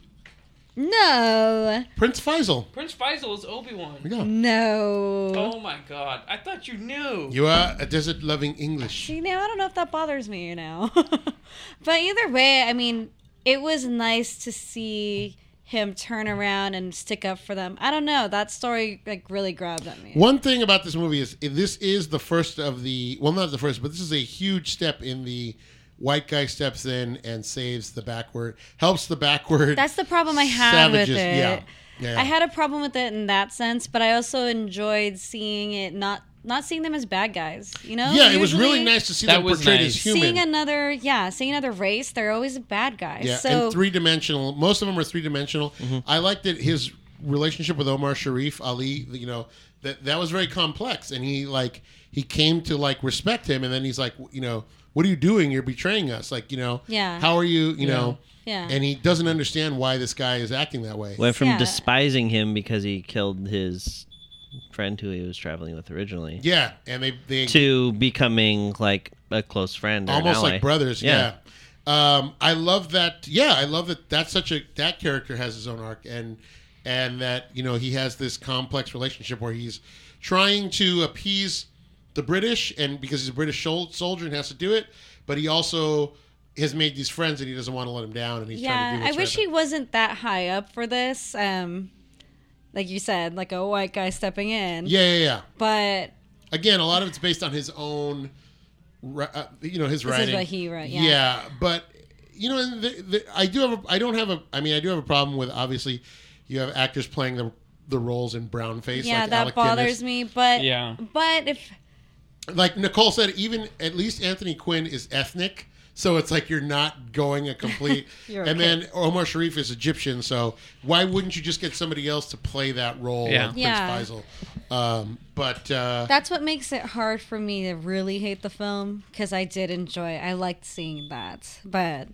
No, Prince Faisal. Prince Faisal is Obi Wan. There you go. no. Oh my God! I thought you knew. You are a desert-loving English. See, now I don't know if that bothers me you know. But either way, I mean, it was nice to see him turn around and stick up for them. I don't know. That story like really grabbed at me. One thing about this movie is this is the first of the well, not the first, but this is a huge step in the white guy steps in and saves the backward, helps the backward. That's the problem I had savages. with it. Yeah. Yeah. I had a problem with it in that sense, but I also enjoyed seeing it not not seeing them as bad guys. You know? Yeah, it was really Usually nice to see That them was portrayed nice. as human. Seeing another, yeah, seeing another race, they're always a bad guy. Yeah, so and three dimensional. Most of them are three dimensional. I liked that his relationship with Omar Sharif Ali. You know that that was very complex, and he like he came to like respect him, and then he's like, you know, what are you doing? You're betraying us. Like, you know, Yeah. how are you? You know, Yeah. and he doesn't understand why this guy is acting that way. Went from Yeah. despising him because he killed his friend who he was traveling with originally Yeah, and they they to becoming like a close friend, or an almost ally. like brothers. Yeah. Um, I love that. Yeah, I love that. That's such a that character has his own arc, and and that you know he has this complex relationship where he's trying to appease the British, and because he's a British shol- soldier and has to do it, but he also has made these friends and he doesn't want to let them down, and he's trying to yeah, do I what's wish right. he wasn't that high up for this. Um, like you said, like a white guy stepping in. Yeah, yeah, yeah. But Again, a lot of it's based on his own, ri- uh, you know, his This is writing. what he wrote, yeah. Yeah, but you know, and the, the, I do have. A, I don't have a. I mean, I do have a problem with obviously, you have actors playing the the roles in brown face. yeah, like that Alec bothers Guinness. me. But Yeah. but if Like Nicole said, even at least Anthony Quinn is ethnic, so it's like you're not going a complete. You're and okay. then Omar Sharif is Egyptian, so why wouldn't you just get somebody else to play that role Yeah. of Prince Yeah. Faisal? Um, but uh, that's what makes it hard for me to really hate the film because I did enjoy it. I liked seeing that, but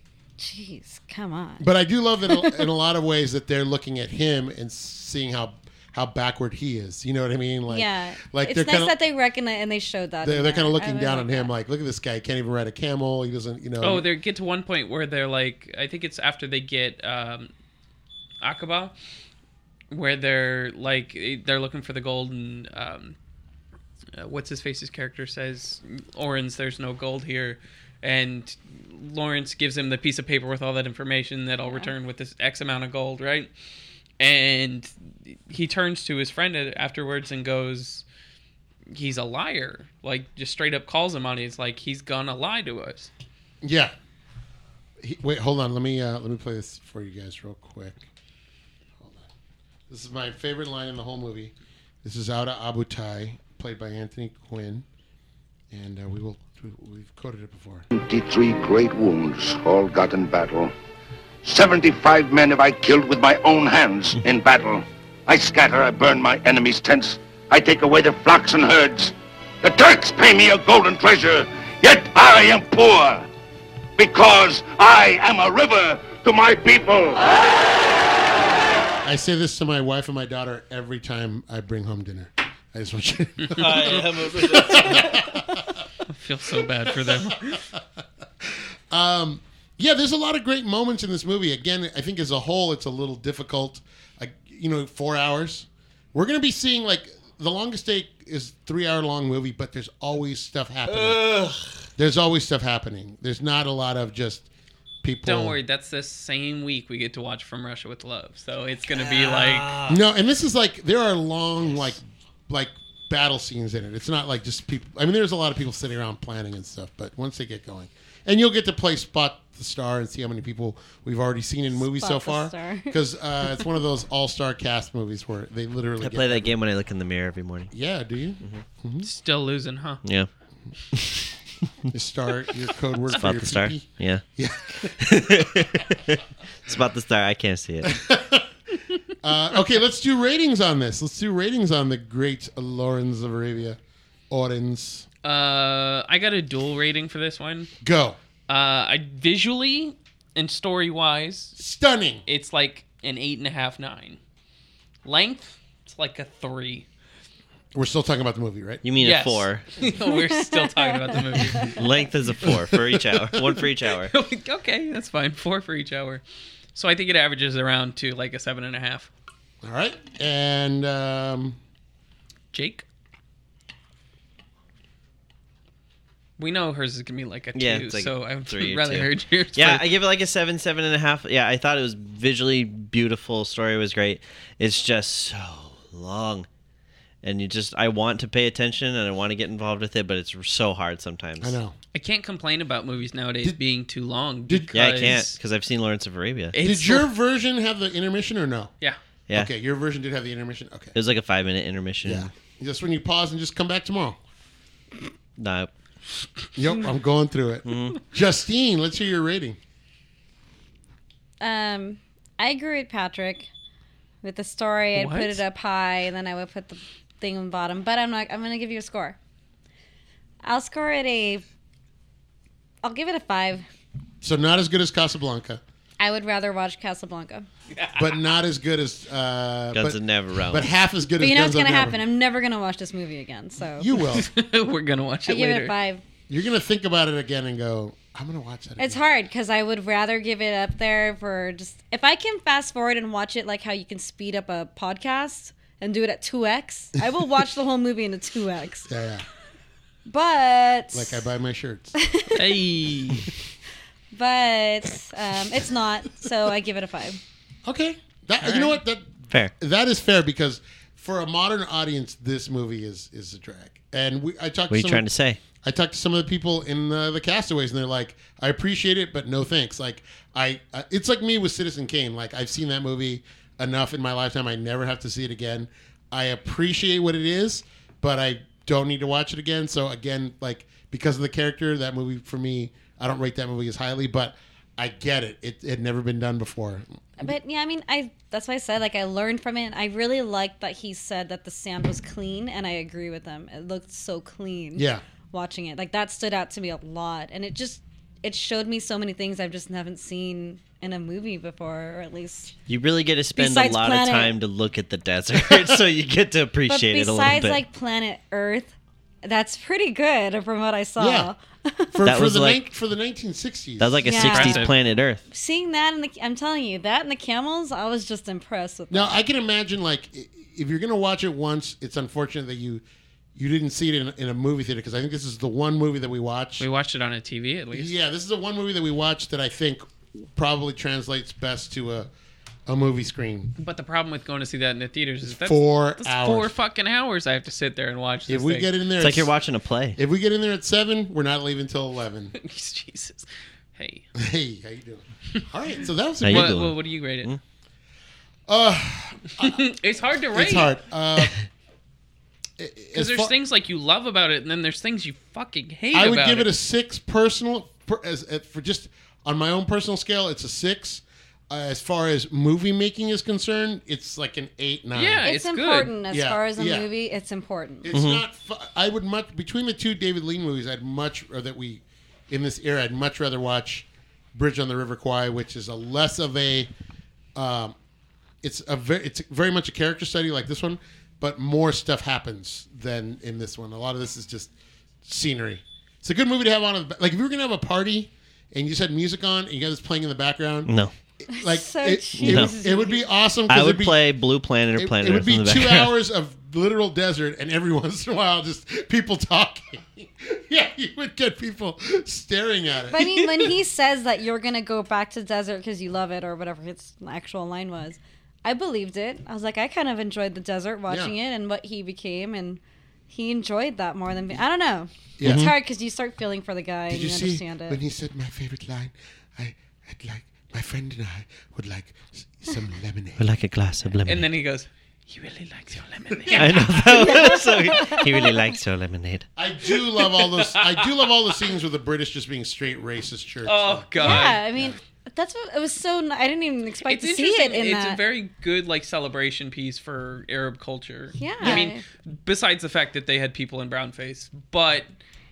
jeez, come on. but I do love that in a lot of ways that they're looking at him and seeing how how backward he is. You know what I mean? Like, yeah, like it's they're nice kind of that they recognize and they showed that. they're, in they're kind of there. looking I down really on like him. that. Like, look at this guy, he can't even ride a camel. He doesn't, you know. Oh, they get to one point where they're like, I think it's after they get um, Aqaba, where they're like, they're looking for the gold, and um, uh, what's his face's character says, Oren's, there's no gold here, and Lawrence gives him the piece of paper with all that information that I'll return with this X amount of gold, right? And he turns to his friend afterwards and goes, he's a liar. Like, just straight up calls him on it. It's like, he's gonna lie to us. Yeah. He, wait, hold on. Let me uh, let me play this for you guys real quick. Hold on. This is my favorite line in the whole movie. This is Auda Abutai, played by Anthony Quinn, and uh, we will. We, we've quoted it before. Twenty-three great wounds, all got in battle. Seventy-five men have I killed with my own hands in battle. I scatter, I burn my enemies' tents. I take away their flocks and herds. The Turks pay me a golden treasure, yet I am poor. Because I am a river to my people. I say this to my wife and my daughter every time I bring home dinner. I just want you to know. I am a river. I feel so bad for them. Um, yeah, there's a lot of great moments in this movie. Again, I think as a whole, it's a little difficult. Like, you know, four hours. We're going to be seeing, like, The Longest Day is three-hour-long movie, but there's always stuff happening. Ugh. There's always stuff happening. There's not a lot of just people. Don't worry, that's the same week we get to watch From Russia with Love. So it's going to be like... No, and this is like, there are long, like, like battle scenes in it. It's not like just people. I mean, there's a lot of people sitting around planning and stuff, but once they get going. And you'll get to play Spot the Star and see how many people we've already seen in movies so far. Because uh, it's one of those all-star cast movies where they literally I get play that everyone. game when I look in the mirror every morning. Yeah, do you? Mm-hmm. Mm-hmm. Still losing, huh? Yeah. The star, your code word Spot for your the star. pee-pee? Yeah. Yeah. Spot the star. I can't see it. Uh, okay, let's do ratings on this. Let's do ratings on the great Lawrence of Arabia. Oren's. Uh, I got a dual rating for this one. Go. Uh, I visually and story wise, stunning. It's like an eight and a half, nine. Length, it's like a three. We're still talking about the movie, right? You mean Yes. a four? No, we're still talking about the movie. Length is a four for each hour. One for each hour. Okay, that's fine. Four for each hour. So I think it averages around to like a seven and a half. All right. And um, Jake? We know hers is going to be like a two, Yeah, it's like so I'd three or rather two. heard yours. Yeah, but- I give it like a seven, seven and a half. Yeah, I thought it was visually beautiful. Story was great. It's just so long. And you just, I want to pay attention and I want to get involved with it, but it's so hard sometimes. I know. I can't complain about movies nowadays Did- being too long. did- Yeah, I because can't because I've seen Lawrence of Arabia. It it's Did your like- version have the intermission or no? Yeah. Yeah. Okay, your version did have the intermission. Okay. was like a five minute intermission. Yeah. Just when you pause and just come back tomorrow. No. Yep, I'm going through it. Mm-hmm. Justine, let's hear your rating. Um, I agree with Patrick. With the story, I'd What? put it up high, and then I would put the thing on the bottom. But I'm not. I'm gonna give you a score. I'll score it a. I'll give it a five. So not as good as Casablanca, I would rather watch Casablanca. but not as good as uh, Guns but, of Navarone. but half as good But as you know Guns what's gonna of happen? I'm never gonna watch this movie again. So You will. We're going to watch I it give later. it a five. You're gonna think about it again and go, I'm gonna watch that. It's again. hard because I would rather give it up there for just if I can fast forward and watch it like how you can speed up a podcast and do it at two x. I will watch the whole movie in a two x. Yeah, yeah. But Like I buy my shirts. Hey. but um, it's not. So I give it a five. Okay. That, All you know right. what? That Fair. that is fair because for a modern audience, this movie is is a drag. And we, I talked. What are you to some, trying to say? I talked to some of the people in uh, the Castaways, and they're like, "I appreciate it, but no thanks." Like I, uh, it's like me with Citizen Kane. Like I've seen that movie enough in my lifetime. I never have to see it again. I appreciate what it is, but I don't need to watch it again. So again, like because of the character, that movie for me, I don't rate that movie as highly, but I get it. It had never been done before. But yeah, I mean, I that's why I said like I learned from it. I really liked that he said that the sand was clean, and I agree with him. It looked so clean. Yeah. Watching it, like that stood out to me a lot, and it just it showed me so many things I've just haven't seen in a movie before, or at least. You really get to spend Besides a lot Planet- of time to look at the desert, so you get to appreciate but it a little besides bit. like Planet Earth, that's pretty good from what I saw. Yeah. For, That for was the like- nin- for the nineteen sixties. That was like a Yeah. sixties Impressive. Planet Earth. Seeing that in the, I'm telling you, that and the camels, I was just impressed with. Now that. I can imagine like i- if you're gonna watch it once, it's unfortunate that you you didn't see it in, in a movie theater because I think this is the one movie that we watched. We watched it on a T V at least. Yeah, this is the one movie that we watched that I think probably translates best to a a movie screen. But the problem with going to see that in the theaters is that's Four that's hours. four fucking hours I have to sit there and watch this If we thing. get in there, It's like at you're s- watching a play. If we get in there at seven, we're not leaving till eleven. Jesus. Hey. Hey, how you doing? All right, so that was How a you What, good. doing? what, what do you rate it? Uh, It's hard to rate. it's hard. Uh, Because there's things like you love about it, and then there's things you fucking hate I about it. would give it. it a six personal, for, as, as, for just on my own personal scale, it's a six. Uh, as far as movie making is concerned, it's like an eight, nine. Yeah, it's, it's important good. as Yeah, far as a yeah. movie. It's important. It's not. Fu- I would much between the two David Lean movies. I'd much or that we in this era. I'd much rather watch Bridge on the River Kwai, which is a less of a. Um, it's a very. It's very much a character study like this one, but more stuff happens than in this one. A lot of this is just scenery. It's a good movie to have on. Like if you were gonna have a party and you just had music on and you got this playing in the background. No. Like So it, it, cheesy. it would be awesome. 'cause I would it'd be, play Blue Planet or it, Planet it would Earth be in the two background. hours of literal desert, and every once in a while, just people talking. Yeah, you would get people staring at it. But I mean, when he says that you're gonna go back to desert because you love it or whatever his actual line was, I believed it. I was like, I kind of enjoyed the desert watching Yeah. it and what he became, and he enjoyed that more than me. I don't know. Yeah. It's Mhm. hard because you start feeling for the guy Did and you you, see understand it. when he said my favorite line? I, I'd like my friend and I would like s- some lemonade. Or like a glass of lemonade. And then he goes, he really likes your lemonade. I know that was so good. He really likes your lemonade. I do love all those. I do love all the scenes with the British just being straight racist church. Oh, God. yeah, I mean, that's what it was so. n- I didn't even expect It's to see it interesting. in It's that. a very good like celebration piece for Arab culture. Yeah. I mean, besides the fact that they had people in brown face, but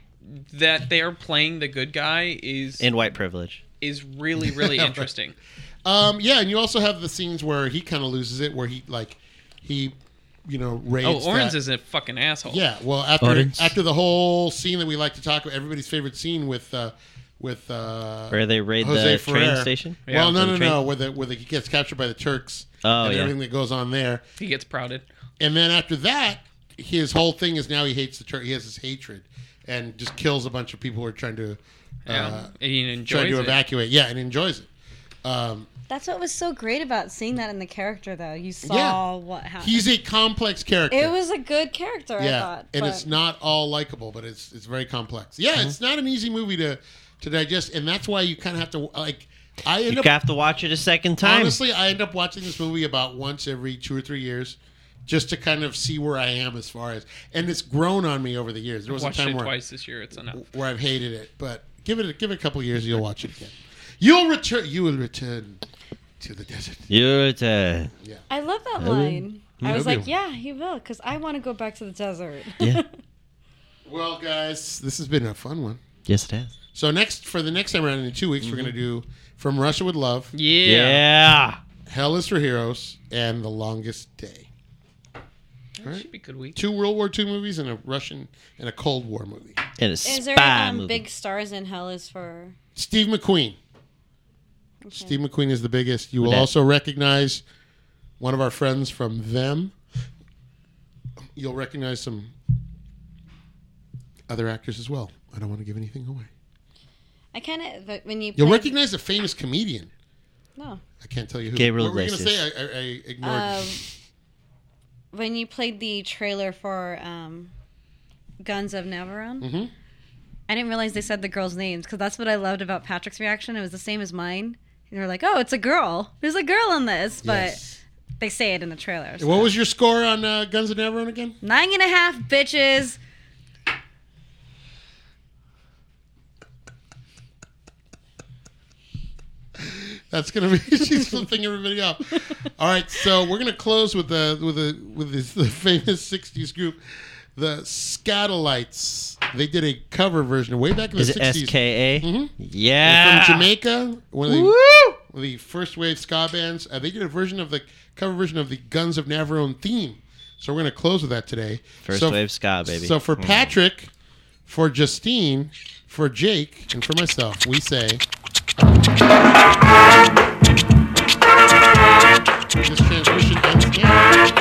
that they are playing the good guy is In white privilege. is really really interesting. Um, yeah, and you also have the scenes where he kind of loses it, where he like he, you know, raids. Oh, Orange that- is a fucking asshole. Yeah, well, after Orange. after the whole scene that we like to talk about, everybody's favorite scene with uh, with uh, Where they raid Jose the train Ferrer. station? Well, no, Yeah. no, The train- no, where the where the, he gets captured by the Turks. Oh, and yeah. everything that goes on there. He gets prouded. And then after that, his whole thing is now he hates the Turk. He has this hatred and just kills a bunch of people who are trying to Yeah, uh, and he enjoys trying to it. evacuate. Yeah, and enjoys it. Um, That's what was so great about seeing that in the character, though. You saw Yeah. what happened. he's a complex character. It was a good character, I yeah, thought. and but- it's not all likable, but it's it's very complex. Yeah, it's not an easy movie to to digest, and that's why you kind of have to like. I end You up have to watch it a second time. honestly, I end up watching this movie about once every two or three years, just to kind of see where I am as far as, and it's grown on me over the years. There was Watched a time it where twice this year. It's enough. where I've hated it, but give it a, give it a couple years, you'll watch it again. You'll return. You will return to the desert. You're uh, I love that He'll be- line. I was he'll be- like, yeah, he will, because I want to go back to the desert. Yeah. Well, guys, this has been a fun one. Yes, it has. So next, for the next time around in two weeks, we're going to do From Russia with Love. Yeah. Yeah. Hell is for Heroes and The Longest Day. That should be a good week. Two World War Two movies and a Russian and a Cold War movie. And a Is spy there um, movie. big stars in Hell is for... Steve McQueen. Steve McQueen is the biggest. You will That- also recognize one of our friends from Them. You'll recognize some other actors as well. I don't want to give anything away. I kind of... But when you... You'll played- recognize a famous comedian. No. I can't tell you who. Gabriel what were you going to Iglesias. say? I, I, I ignored. Um, when you played the trailer for um, Guns of Navarone, mm-hmm. I didn't realize they said the girls' names, because that's what I loved about Patrick's reaction. It was the same as mine. They were like, oh, it's a girl. There's a girl in this. But Yes. they say it in the trailer. so. What was your score on uh, Guns of Navarone again? Nine and a half, bitches. That's gonna be she's flipping everybody off. All right, so we're gonna close with the with the with this, the famous sixties group, the Scatolites. They did a cover version way back in the Is it sixties. S K A? Mm-hmm. Yeah. From Jamaica, one of the, Woo! one of the first wave ska bands. Uh, they did a version of the cover version of the Guns of Navarone theme. So we're gonna close with that today. First so, wave ska, baby. So for Mm. Patrick, for Justine, for Jake, and for myself, we say. This transmission ends now.